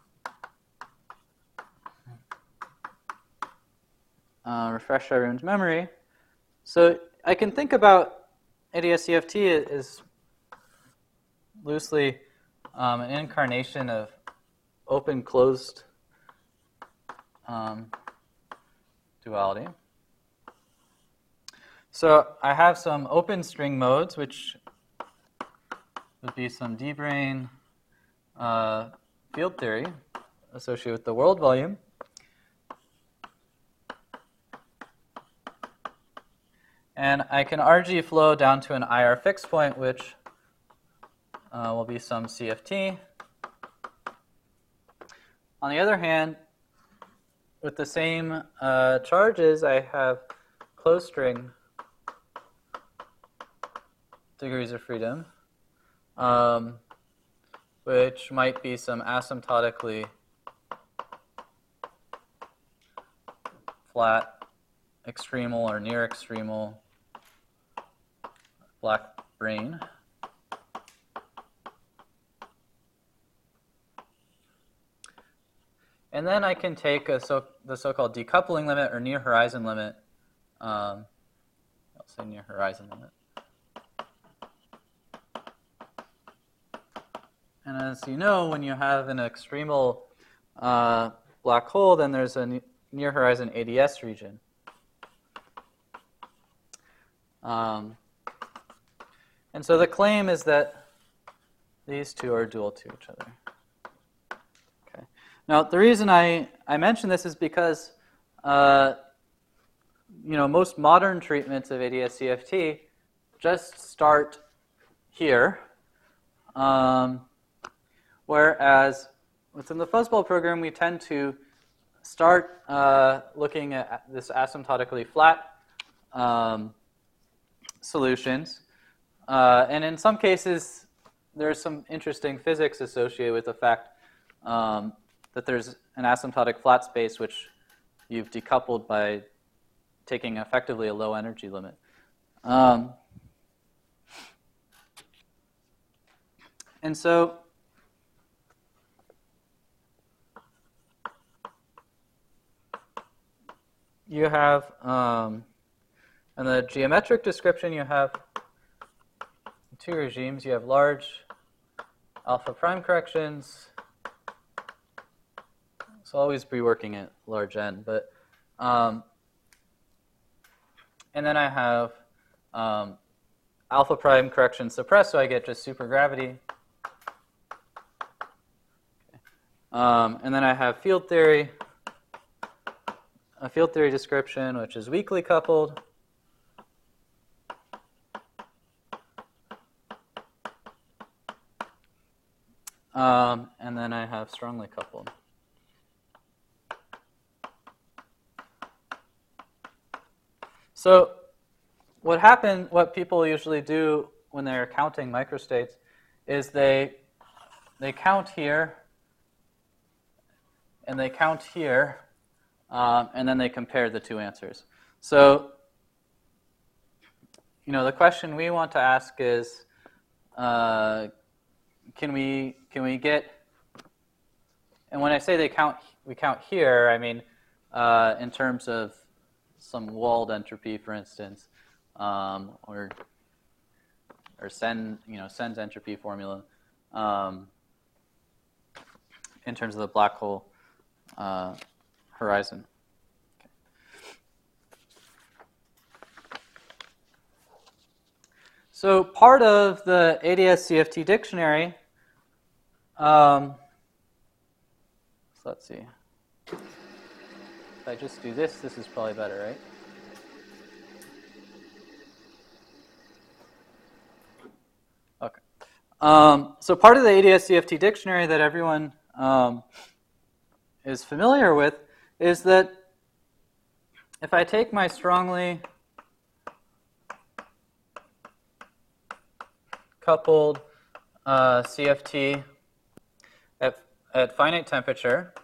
uh, refresh everyone's memory. So I can think about A D S C F T as loosely um, an incarnation of open-closed um, duality. So I have some open string modes, which would be some D-brane uh, field theory associated with the world volume. And I can R G flow down to an I R fixed point, which uh, will be some C F T. On the other hand, with the same uh, charges, I have closed string degrees of freedom, um, which might be some asymptotically flat extremal or near extremal black brane. And then I can take a so, the so-called decoupling limit or near horizon limit. Um, I'll say near horizon limit. And as you know, when you have an extremal uh, black hole, then there's a near horizon A D S region. Um, and so the claim is that these two are dual to each other. Okay. Now, the reason I, I mention this is because uh, you know, most modern treatments of A D S C F T just start here, um, whereas within the fuzzball program, we tend to start uh, looking at this asymptotically flat um, solutions. Uh, and in some cases, there's some interesting physics associated with the fact um, that there's an asymptotic flat space which you've decoupled by taking effectively a low energy limit. Um, and so you have, um, in the geometric description, you have two regimes. You have large alpha prime corrections. So I'll always be working at large n, but um, and then I have um, alpha prime correction suppressed, so I get just supergravity. Okay. Um, and then I have field theory, a field theory description, which is weakly coupled. Um, and then I have strongly coupled. So what happen, what people usually do when they're counting microstates is they they count here and they count here, um, and then they compare the two answers. So you know, the question we want to ask is, uh, can we can we get? And when I say they count, we count here, I mean uh, in terms of some walled entropy, for instance, um, or or Sen, you know, Sen's entropy formula, um, in terms of the black hole uh, horizon. Okay. So part of the A D S C F T dictionary. Um, so let's see. If I just do this, this is probably better, right? Okay. Um, so part of the A D S C F T dictionary that everyone um, is familiar with is that if I take my strongly coupled uh, C F T at, at finite temperature,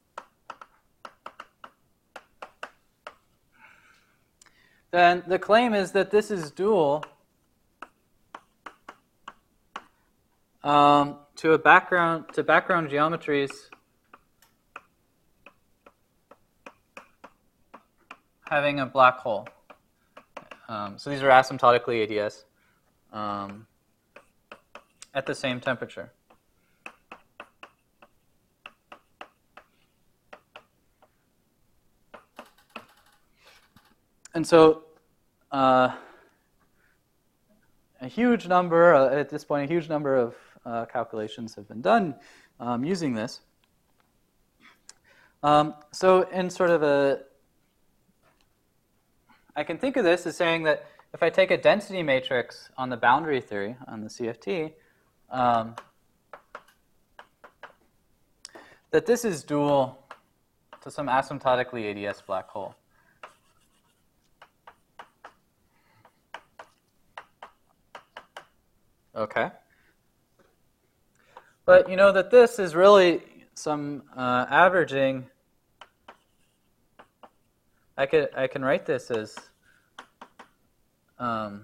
then the claim is that this is dual um, to a background to background geometries having a black hole. Um, so these are asymptotically A D S um, at the same temperature. And so uh, a huge number, uh, at this point, a huge number of uh, calculations have been done um, using this. Um, so in sort of a, I can think of this as saying that if I take a density matrix on the boundary theory, on the C F T, um, that this is dual to some asymptotically A D S black hole. Okay. But you know that this is really some uh, averaging. I could I can write this as um,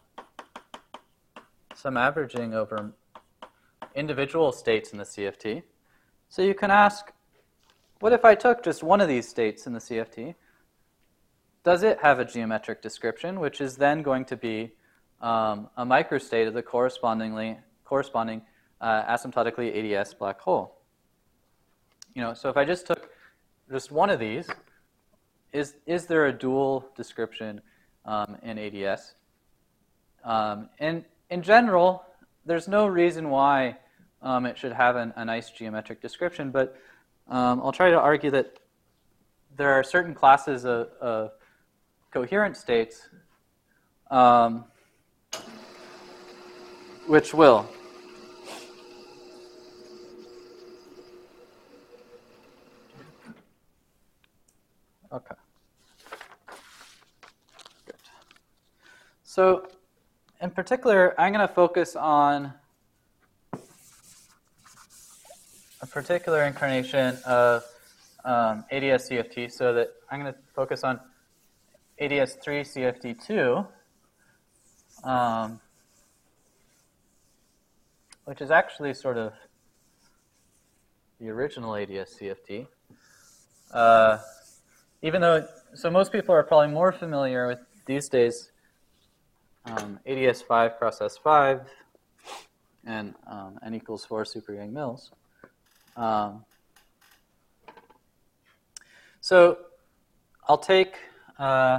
some averaging over individual states in the C F T. So you can ask, what if I took just one of these states in the C F T? Does it have a geometric description, which is then going to be Um, a microstate of the correspondingly corresponding uh, asymptotically A D S black hole. You know, so if I just took just one of these, is is there a dual description um, in A D S? Um, and in general, there's no reason why um, it should have an, a nice geometric description, but um, I'll try to argue that there are certain classes of, of coherent states um, which will. Okay. Good. So, in particular, I'm going to focus on a particular incarnation of um, A D S C F T, so that I'm going to focus on A D S three C F T two, um, which is actually sort of the original A D S C F T. Uh, even though, so most people are probably more familiar with these days um, A D S five cross S five and um, n equals four super Yang-Mills. Um, so I'll take uh,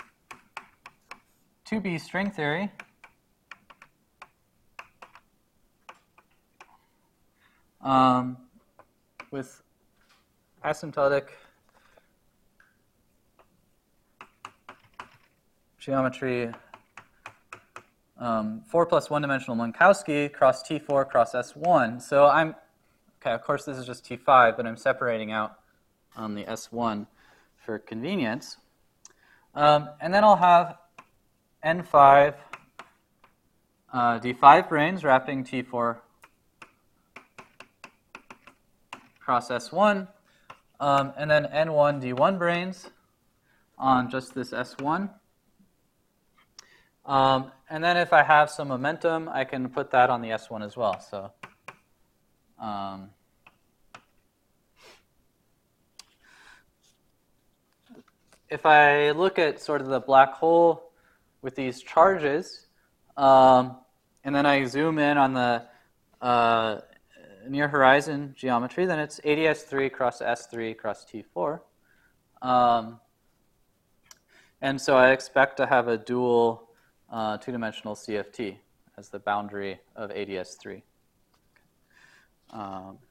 two B string theory um, with asymptotic geometry um, four plus one dimensional Minkowski cross T four cross S one. So I'm, okay, of course this is just T five, but I'm separating out on the S one for convenience. Um, and then I'll have N five uh, D five branes wrapping T four cross S one, um, and then N one D one branes on just this S one. Um, and then if I have some momentum, I can put that on the S one as well. So um, if I look at sort of the black hole with these charges, um, and then I zoom in on the uh, near horizon geometry, then it's A D S three cross S three cross T four. Um, and so I expect to have a dual uh, two-dimensional C F T as the boundary of A D S three. Um,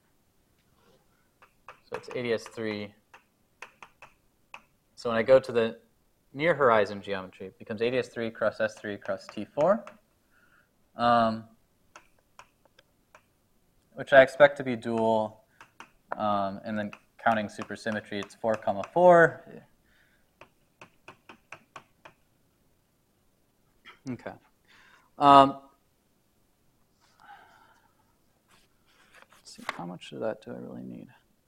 so it's A D S three. So when I go to the near horizon geometry, it becomes A D S three cross S three cross T four, um, which I expect to be dual, um, and then counting supersymmetry, it's four comma four. Okay. Um, let's see, how much of that do I really need?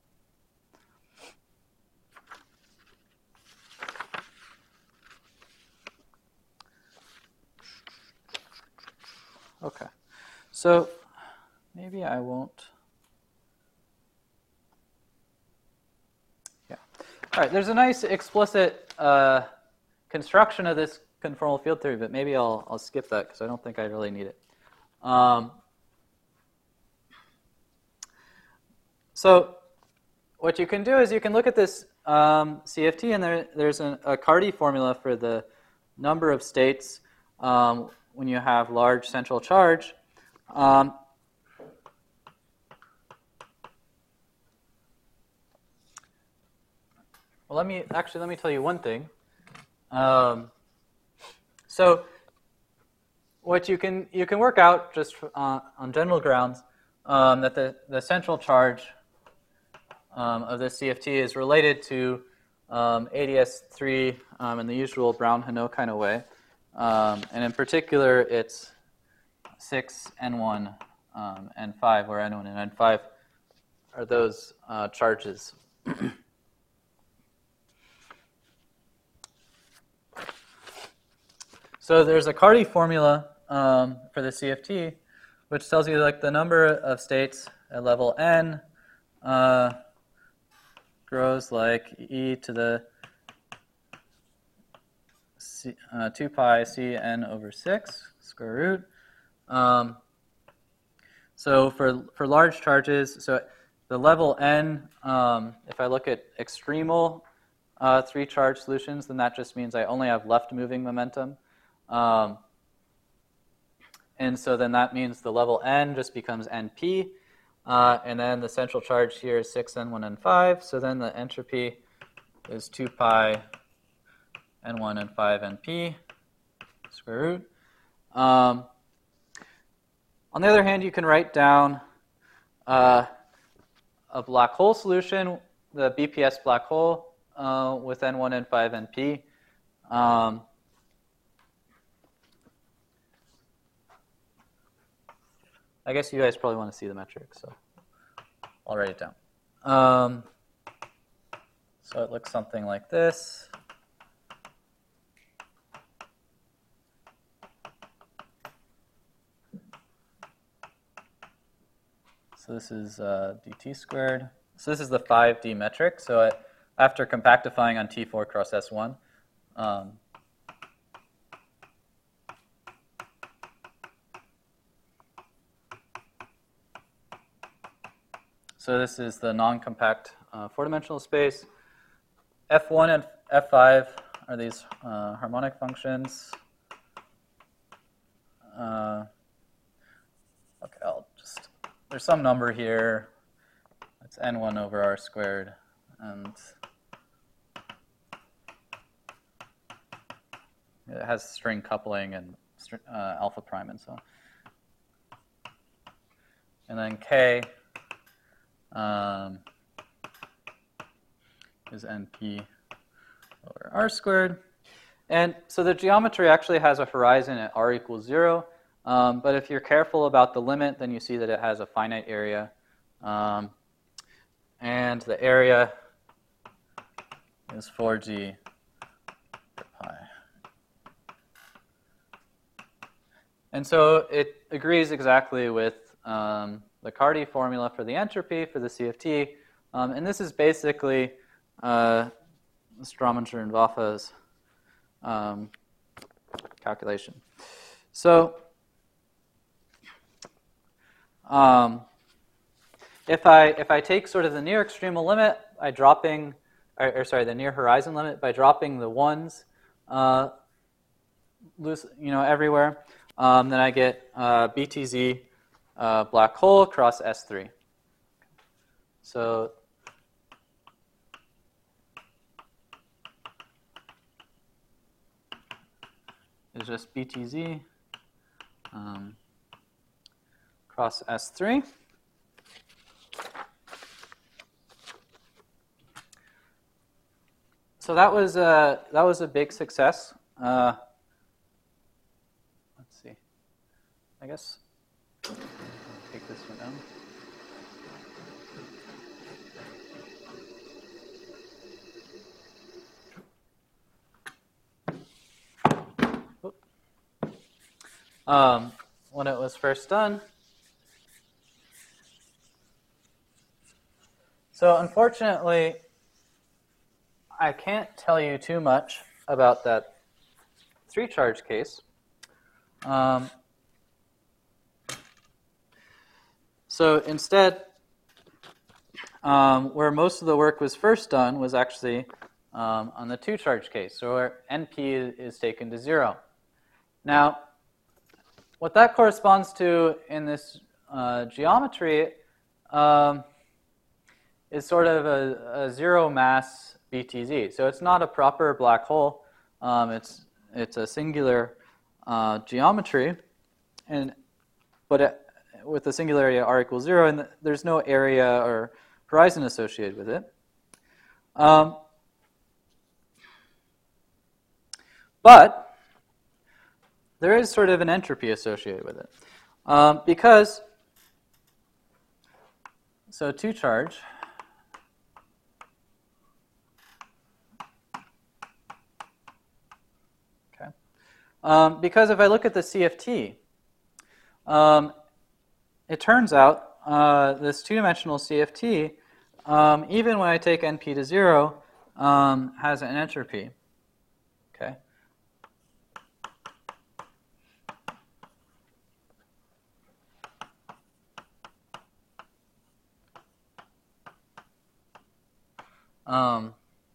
Okay, so maybe I won't. Yeah. All right, there's a nice explicit uh, construction of this conformal field theory, but maybe I'll, I'll skip that because I don't think I really need it. Um, so what you can do is you can look at this um, C F T, and there, there's an, a Carty formula for the number of states um, when you have large central charge. Um, well, let me actually let me tell you one thing. Um, so, what you can you can work out just uh, on general grounds um, that the the central charge um, of this C F T is related to um, A D S three um, in the usual Brown-Hanot kind of way. Um, and in particular, it's six, N one, um, N five, where N one and N five are those uh, charges. So there's a Carty formula um, for the C F T, which tells you like the number of states at level n uh, grows like e to the C, uh, two pi c n over six square root. Um, so for for large charges, so the level n, um, if I look at extremal uh, three charge solutions, then that just means I only have left moving momentum. Um, and so then that means the level n just becomes np. Uh, and then the central charge here is six n one n five. So then the entropy is two pi n one n five np square root. Um, on the other hand, you can write down uh, a black hole solution, the B P S black hole uh, with n one n five np. Um, I guess you guys probably want to see the metric, so I'll write it down. Um, so it looks something like this. So this is uh, dt squared. So this is the five D metric. So I, after compactifying on T four cross S one, um, so this is the non-compact uh, four-dimensional space. F one and F five are these uh, harmonic functions. Uh, okay, I'll just, there's some number here. It's n one over r squared. And it has string coupling and uh, alpha prime and so on. And then k um, is np over r squared. And so the geometry actually has a horizon at r equals zero. Um, but if you're careful about the limit, then you see that it has a finite area. Um, and the area is four g per pi. And so it agrees exactly with um, the Carty formula for the entropy for the C F T. Um, and this is basically uh, Strominger and Vafa's um, calculation. So um, if I if I take sort of the near extremal limit by dropping, or, or sorry, the near horizon limit by dropping the ones, uh, loose, you know, everywhere, um, then I get uh, B T Z uh, black hole cross S three. So it's just B T Z um, cross S three. So that was a, that was a big success. Uh, let's see. I guess I'll take this one down. Um, when it was first done. So unfortunately, I can't tell you too much about that three-charge case. Um, so instead, um, where most of the work was first done was actually um, on the two-charge case, so where N P is taken to zero. Now, what that corresponds to in this uh, geometry um, is sort of a, a zero mass B T Z. So it's not a proper black hole. Um, it's it's a singular uh, geometry, and but it, with the singularity r equals zero, and there's no area or horizon associated with it. Um, but there is sort of an entropy associated with it. Um, because, so two charge, okay. Um, because if I look at the C F T, um, it turns out uh, this two-dimensional C F T, um, even when I take N P to zero, um, has an entropy, okay. Um,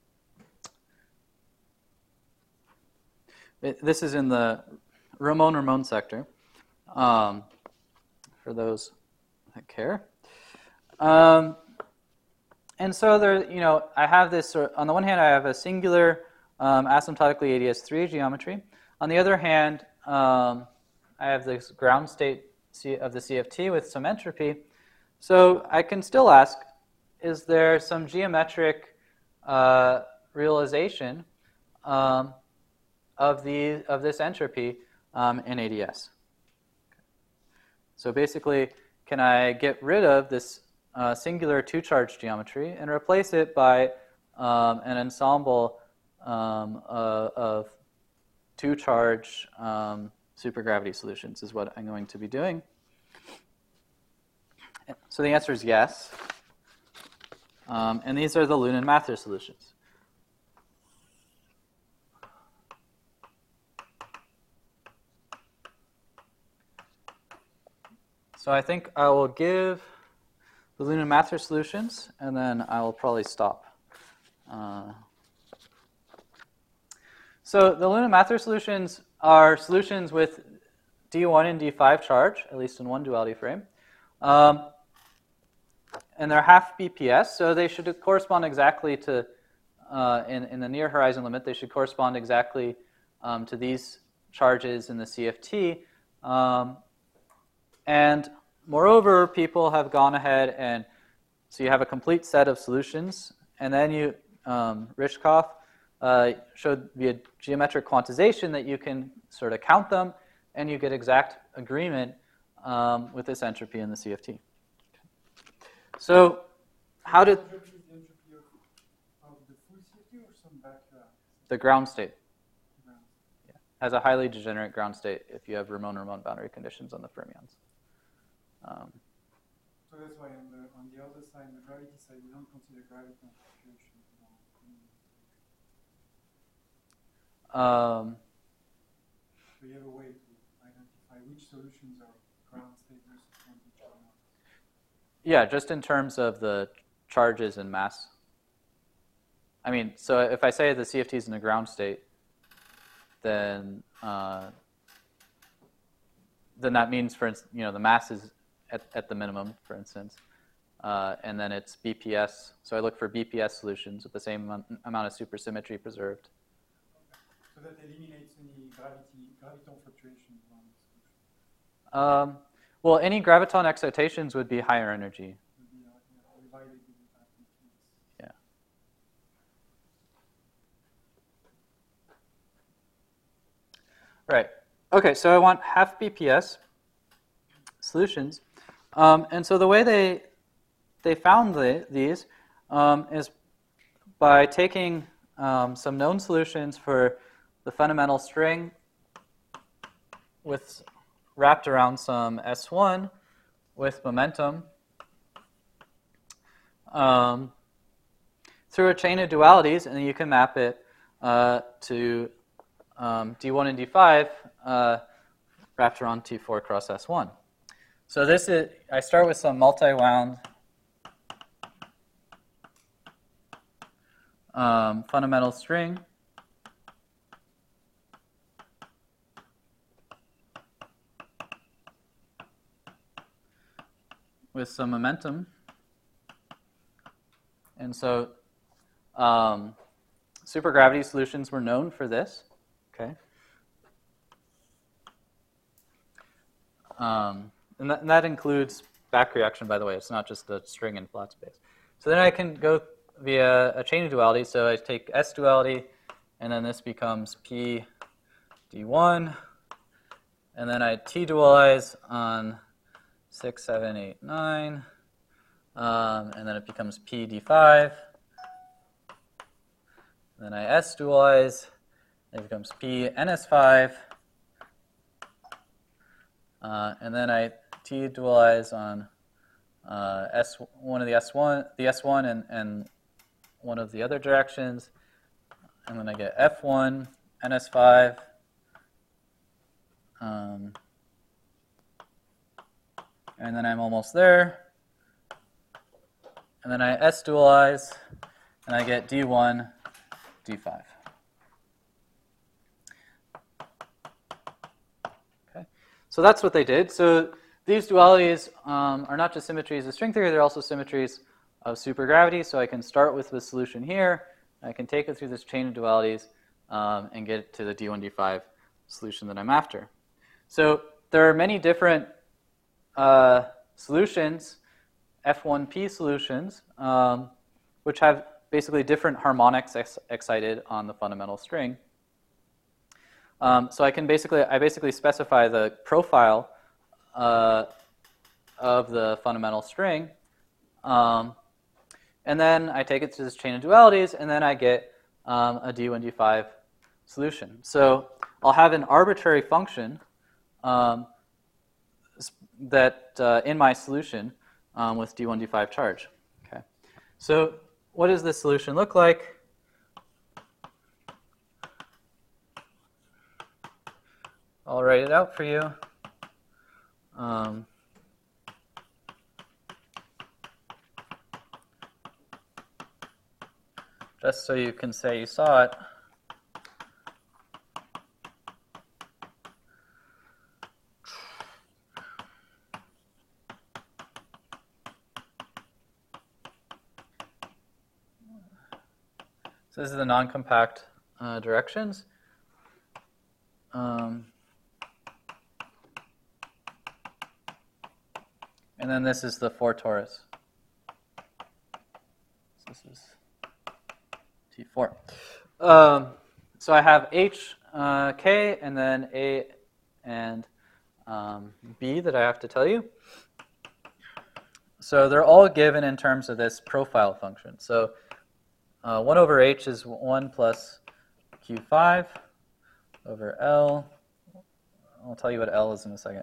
it, this is in the Ramon-Ramon sector, um, for those that care. Um, and so there, you know, I have this, on the one hand, I have a singular um, asymptotically A D S three geometry. On the other hand, um, I have this ground state of the C F T with some entropy. So I can still ask, is there some geometric uh, realization um, of the of this entropy um, in A D S? So basically, can I get rid of this uh, singular two-charge geometry and replace it by um, an ensemble um, uh, of two-charge um, supergravity solutions is what I'm going to be doing. So the answer is yes. Um, and these are the Luhnen-Mathur solutions. So I think I will give the Luhnen-Mathur solutions, and then I will probably stop. Uh, so the Luhnen-Mathur solutions are solutions with D one and D five charge, at least in one duality frame. Um, and they're half B P S, so they should correspond exactly to, uh, in, in the near horizon limit, they should correspond exactly um, to these charges in the C F T. Um, and moreover, people have gone ahead and, so you have a complete set of solutions, and then you, um, Rishkov uh, showed via geometric quantization that you can sort of count them, and you get exact agreement um, with this entropy in the C F T. So, how did The entropy is the entropy of, of the full C F T or some background? the ground state Ground. yeah, has a highly degenerate ground state if you have Ramon-Ramon boundary conditions on the fermions? Um, So that's why on the on the other side, the gravity side, we don't consider graviton fluctuation. um, So you have a way to identify which solutions are ground state versus one which are not. yeah, just in terms of the charges and mass. I mean, so if I say the C F T is in a ground state, then uh, then that means, for instance, you know, the mass is at, at the minimum, for instance, uh, and then it's B P S. So I look for B P S solutions with the same amount, amount of supersymmetry preserved. So that eliminates any gravity graviton fluctuations on the solution. Um, well, any graviton excitations would be higher energy. Would be, uh, yeah, divided with that B P S. Yeah. Right. Okay, so I want half B P S solutions. Um, and so the way they they found the, these um, is by taking um, some known solutions for the fundamental string with wrapped around some S one with momentum um, through a chain of dualities, and then you can map it uh, to um, D one and D five uh, wrapped around T four cross S one. So this is, I start with some multi-wound um, fundamental string. With some momentum. And so um, supergravity solutions were known for this. Okay. Um, and, that, and that includes back reaction, by the way. It's not just a string in flat space. So then I can go via a chain of duality. So I take S duality, and then this becomes P D one. And then I T dualize on six, seven, eight, nine. Um, and then it becomes P D five. Then I S dualize. It becomes P N S five. Uh, and then I T dualize on uh, S one of the S one, the S one, and, and one of the other directions, and then I get F one N S five. Um, and then I'm almost there. And then I S dualize, and I get D one D five. So that's what they did. So these dualities um, are not just symmetries of string theory, they're also symmetries of supergravity. So I can start with the solution here, I can take it through this chain of dualities um, and get to the D one D five solution that I'm after. So there are many different uh, solutions, F one P solutions, um, which have basically different harmonics ex excited on the fundamental string. Um, so I can basically, I basically specify the profile uh, of the fundamental string, um, and then I take it to this chain of dualities, and then I get um, a D one D five solution. So I'll have an arbitrary function um, that uh, in my solution um, with D one D five charge. Okay. So what does this solution look like? I'll write it out for you. Um, just so you can say you saw it. So this is the non-compact uh, directions. Um, and then this is the four torus. So this is T four. Um, so I have H, uh, K, and then A and um, B that I have to tell you. So they're all given in terms of this profile function. So uh, one over H is one plus Q five over L. I'll tell you what L is in a second.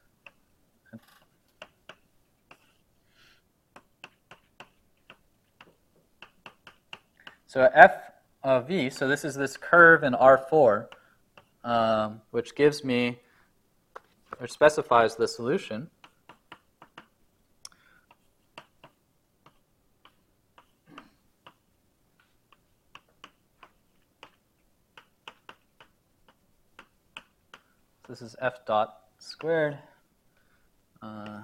So F of V, so this is this curve in R four, um, which gives me, which specifies the solution. This is F dot squared. Uh,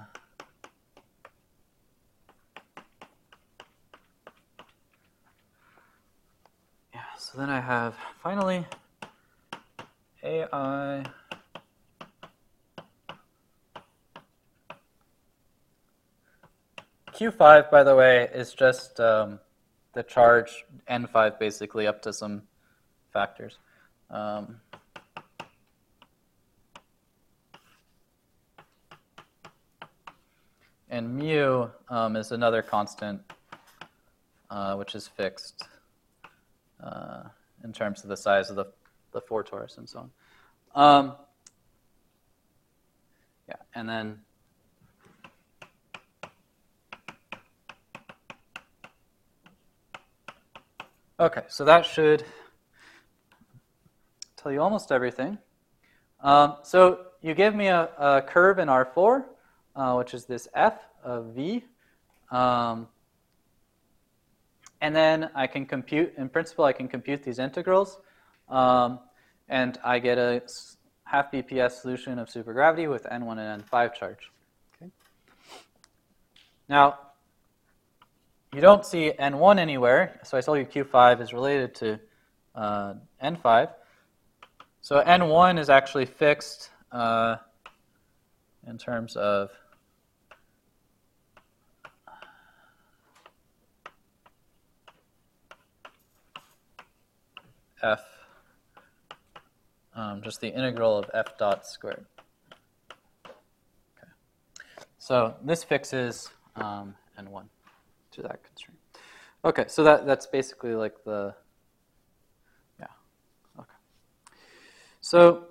yeah, so then I have, finally, A I Q five, by the way, is just um, the charge N five basically up to some factors. Um, And mu um, is another constant, uh, which is fixed uh, in terms of the size of the, the four torus and so on. Um, yeah, and then okay, so that should tell you almost everything. Um, so you give me a, a curve in R four. Uh, which is this F of V. Um, and then I can compute, in principle, I can compute these integrals. Um, and I get a half B P S solution of supergravity with N one and N five charge. Okay. Now, you don't see N one anywhere. So I told you Q five is related to uh, N five. So N one is actually fixed uh, in terms of F, um, just the integral of F dot squared. Okay. So this fixes um, N one to that constraint. Okay, so that, that's basically like the, yeah, okay. So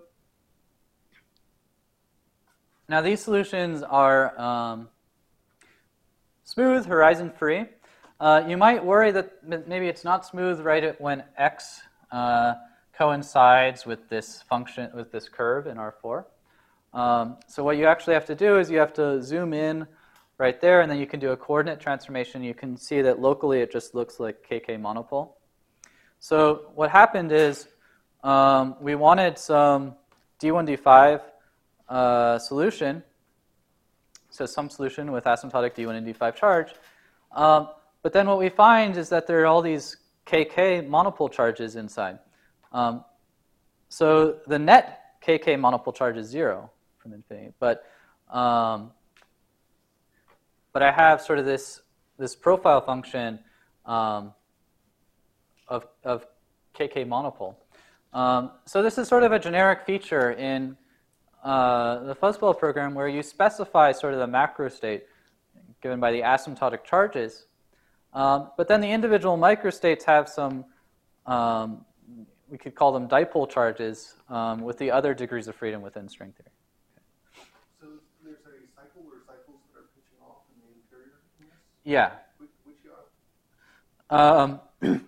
now these solutions are um, smooth, horizon-free. Uh, you might worry that maybe it's not smooth right when x uh, coincides with this function, with this curve in R four. Um, so what you actually have to do is you have to zoom in right there, and then you can do a coordinate transformation. You can see that locally it just looks like K K monopole. So what happened is um, we wanted some D one D five uh, solution so some solution with asymptotic d one and d five charge. Um, but then what we find is that there are all these kk monopole charges inside. Um, so the net kk monopole charge is zero from infinity, but um, but I have sort of this this profile function um, of of kk monopole. Um, so this is sort of a generic feature in uh, the fuzzball program where you specify sort of the macro state given by the asymptotic charges, um, but then the individual microstates have some, um, we could call them dipole charges um, with the other degrees of freedom within string theory. So there's a cycle or cycles that are pitching off in the interior in this? Yeah. Which, which are? Um,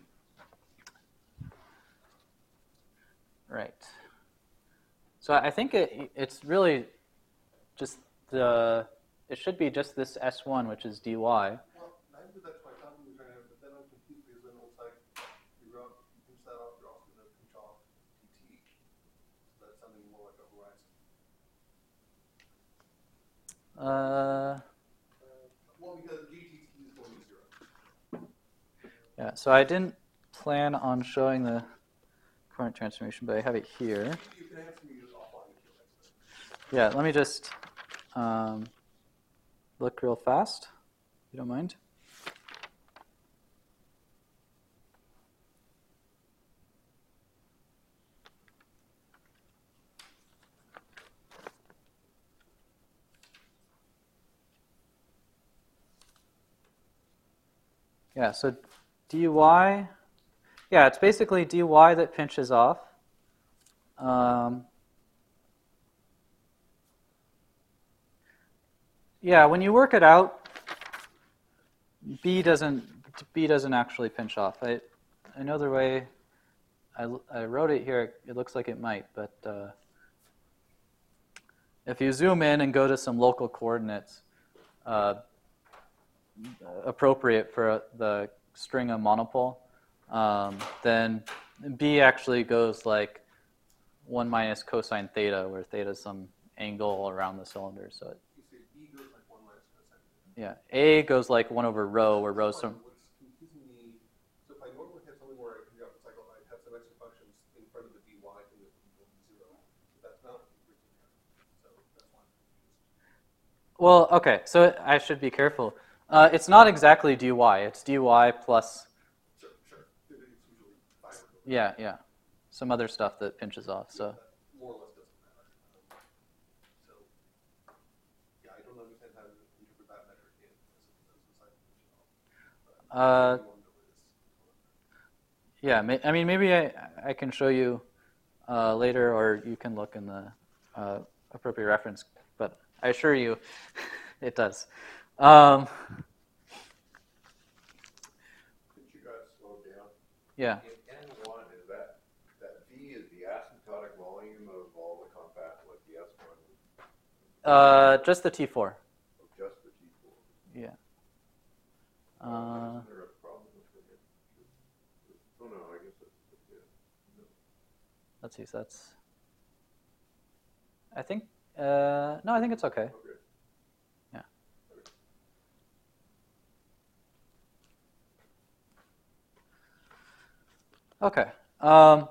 right. So I think it, it's really just the, it should be just this S one, which is dy. Well, I knew that's my problem was trying to, but then I'm confused because then it's like, you rub, you pinch that off, you're also going to pinch off dt. So that's something more like a horizon. Uh, Well, because dt is going to zero. yeah, so I didn't plan on showing the current transformation, but I have it here. You can answer me offline if you like. Yeah, let me just um, look real fast, if you don't mind. Yeah, so dy, yeah, it's basically dy that pinches off. Um, yeah, when you work it out, b doesn't b doesn't actually pinch off. I another way I, I wrote it here. It looks like it might, but uh, if you zoom in and go to some local coordinates uh, appropriate for the string of monopole, um, then b actually goes like one minus cosine theta, where theta is some angle around the cylinder. So it, You say b goes like one minus cosine. yeah, a goes like one over rho, where rho is some. What's confusing me, so if I normally have something where I figure out the cycle, I have some extra functions in front of the dy and the zero. But that's not what we're doing here. So that's why I'm confused. Well, okay, so I should be careful. Uh, it's not exactly dy. It's dy plus, Sure, sure. It's usually five. yeah, yeah, some other stuff that pinches off. So. More or less doesn't matter. Um, so, yeah, I don't understand how to interpret that metric in as a, as a cycle function. Uh, yeah, may, I mean, maybe I, I can show you uh, later, or you can look in the uh, appropriate reference, but I assure you it does. Um, Could you guys slow down? yeah. In N one, is that, that V is the asymptotic volume of all the compact, like the S one? Uh, just the T four. Or just the T four? Yeah. Uh, Uh, Isn't there a problem with it? Oh, no, I guess that's, yeah. No. let's see, so that's, I think, uh, no, I think it's okay. Okay. Yeah. Okay. Um,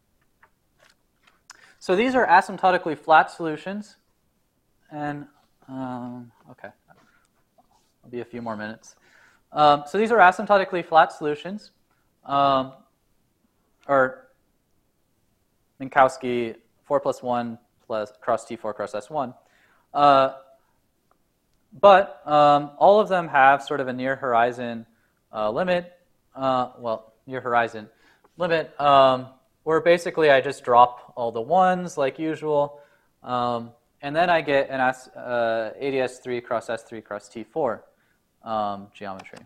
so these are asymptotically flat solutions. And, um, okay, I'll be a few more minutes. Um, so these are asymptotically flat solutions, um, or Minkowski four plus one plus cross T four cross S one. Uh, but um, all of them have sort of a near horizon uh, limit, uh, well, near horizon limit, um, where basically I just drop all the ones like usual, um, and then I get an S, uh, A D S three cross S three cross T four um, geometry.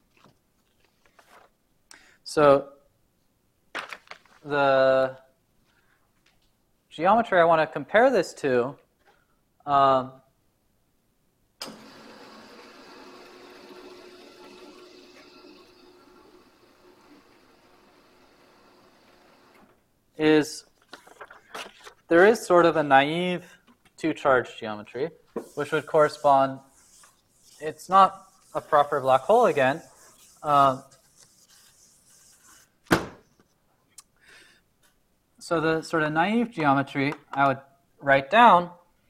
So the geometry I want to compare this to um, is there is sort of a naive two-charge geometry, which would correspond it's not a proper black hole again. Um, so the sort of naive geometry I would write down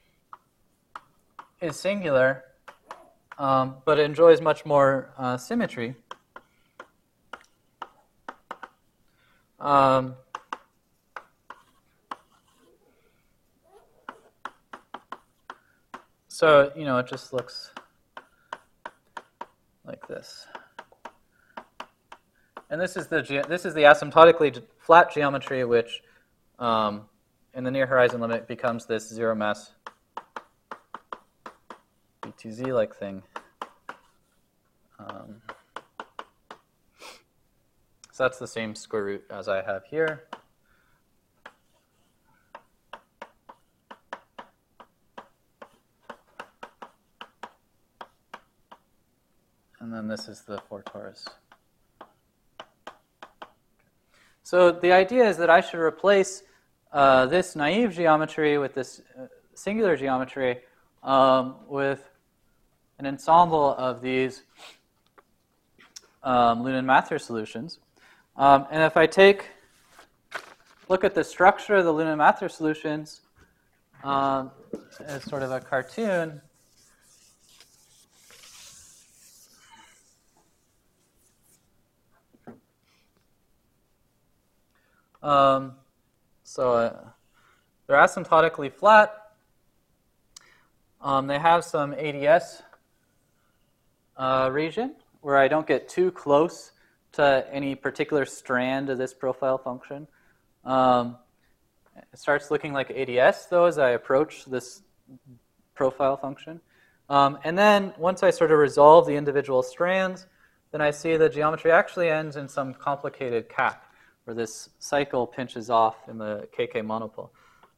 is singular, um, but it enjoys much more uh, symmetry. Um, so, you know, it just looks like this. And this is the ge this is the asymptotically flat geometry, which um, in the near horizon limit becomes this zero mass B two Z like thing. Um, so that's the same square root as I have here. And then this is the four torus. So the idea is that I should replace uh, this naive geometry with this uh, singular geometry um, with an ensemble of these um, Luhnen-Mathur solutions. Um, and if I take, look at the structure of the Luhnen-Mathur solutions um, as sort of a cartoon, Um, so uh, they're asymptotically flat. Um, they have some A D S uh, region where I don't get too close to any particular strand of this profile function. Um, it starts looking like A D S, though, as I approach this profile function. Um, and then once I sort of resolve the individual strands, then I see the geometry actually ends in some complicated cap, where this cycle pinches off in the K K monopole.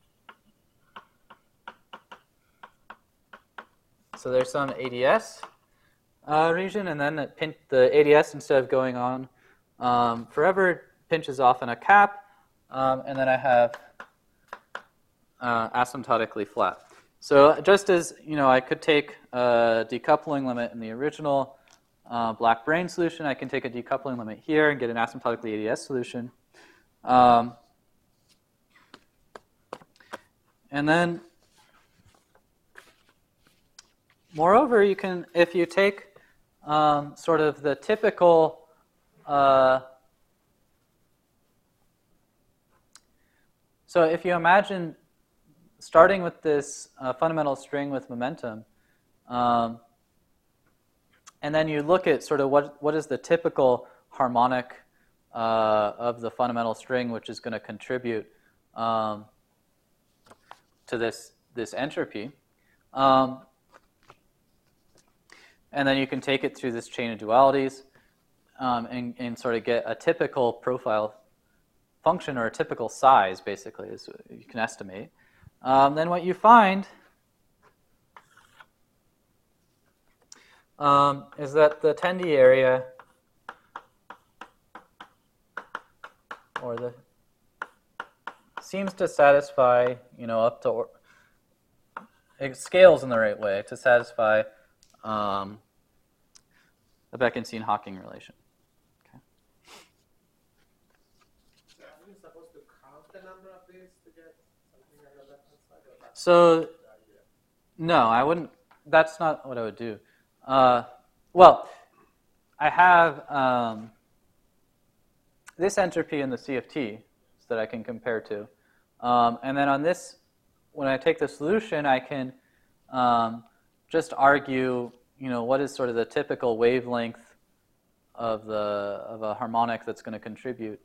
So there's some A D S uh, region, and then it pin the A D S, instead of going on um, forever, pinches off in a cap, um, and then I have uh, asymptotically flat. So just as you know, I could take a decoupling limit in the original Uh, black brane solution, I can take a decoupling limit here and get an asymptotically A D S solution. Um, and then, moreover, you can, if you take um, sort of the typical uh, so if you imagine starting with this uh, fundamental string with momentum, um, and then you look at sort of what, what is the typical harmonic uh, of the fundamental string, which is going to contribute um, to this, this entropy. Um, and then you can take it through this chain of dualities um, and, and sort of get a typical profile function, or a typical size, basically, is what you can estimate. Um, then what you find Um, is that the Tendi area, or the seems to satisfy, you know, up to, or, it scales in the right way to satisfy um, the Bekenstein-Hawking relation. Okay. Are you supposed to count the number of these to get something on the left-hand side? Or that's So, no, I wouldn't. That's not what I would do. Uh, well, I have um, this entropy in the C of T that I can compare to. Um, and then on this, when I take the solution, I can um, just argue, you know, what is sort of the typical wavelength of the of a harmonic that's going to contribute,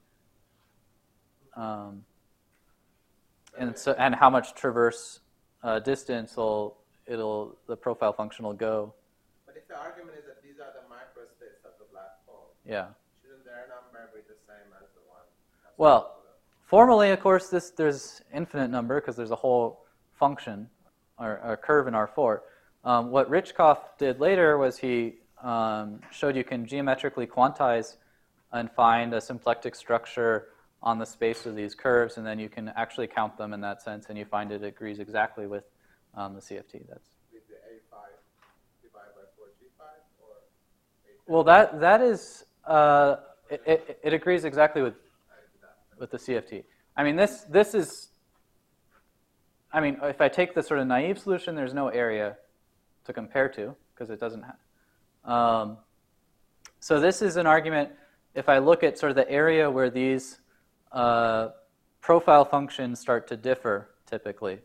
um, and so and how much traverse uh, distance will it'll the profile function will go. But if the argument is that these are the microstates of the black hole, Yeah. shouldn't their number be the same as the one? Well, formally, of course, this there's infinite number because there's a whole function or a curve in R four. Um, what Richkoff did later was he um, showed you can geometrically quantize and find a symplectic structure on the space of these curves, and then you can actually count them in that sense, and you find it agrees exactly with um, the C F T. That's With the A five divided by four G five? Well, that that is uh, it, it, it agrees exactly with with the C F T. I mean, this this is. I mean, if I take the sort of naive solution, there's no area to compare to because it doesn't have. Um, so this is an argument. If I look at sort of the area where these uh, profile functions start to differ, typically,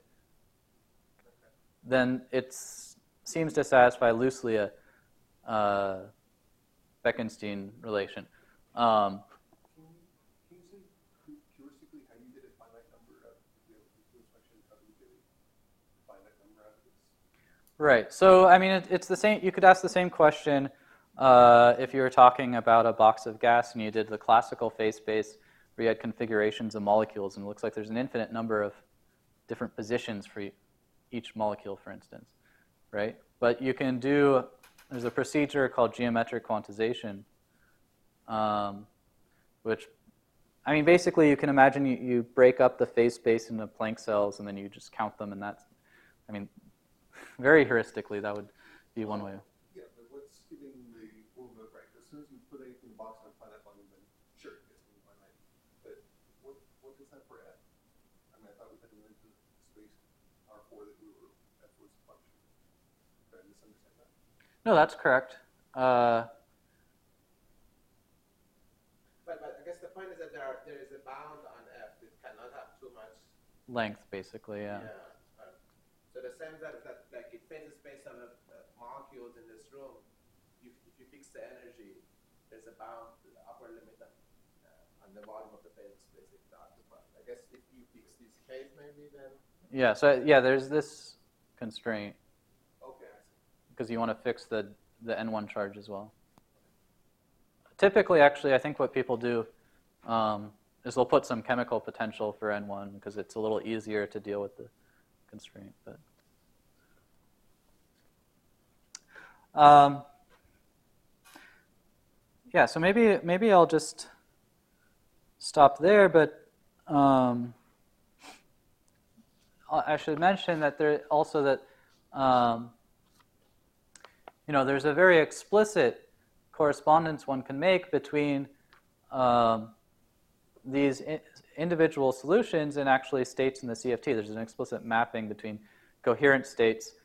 then it seems to satisfy loosely a uh, Bekenstein relation. Um, Can you, can you say heu- heuristically how you get a finite number out of the influence function? How do you get a finite number out of this? right. So, I mean, it, it's the same. You could ask the same question uh, if you were talking about a box of gas and you did the classical phase space where you had configurations of molecules, and it looks like there's an infinite number of different positions for each molecule, for instance, right? But you can do, there's a procedure called geometric quantization, um, which, I mean, basically you can imagine you, you break up the phase space into Planck cells and then you just count them, and that's, I mean, very heuristically, that would be one way. Yeah, but what's giving the formula right? As soon as you put anything in the box on finite volume, then sure, it gets to be finite. But what what is that for f? I mean, I thought we had to go into space R four that we were f was a function. Did I misunderstand that? No, that's correct. Uh, But, but I guess the point is that there are, there is a bound on F. It cannot have too much. length, basically, yeah. uh, So the same that, that like it phase space of uh, molecules in this room, you, if you fix the energy, there's a bound, the upper limit on, uh, on the volume of the phase space it occupies. I guess if you fix this case, maybe then. Yeah, so yeah, there's this constraint Okay, I see. because you want to fix the, the N one charge as well. Typically, actually, I think what people do um, is they'll put some chemical potential for N one because it's a little easier to deal with the constraint. But um, yeah, so maybe maybe I'll just stop there. But um, I should mention that there also that um, you know there's a very explicit correspondence one can make between um, these I- individual solutions and actually states in the C F T. There's an explicit mapping between coherent states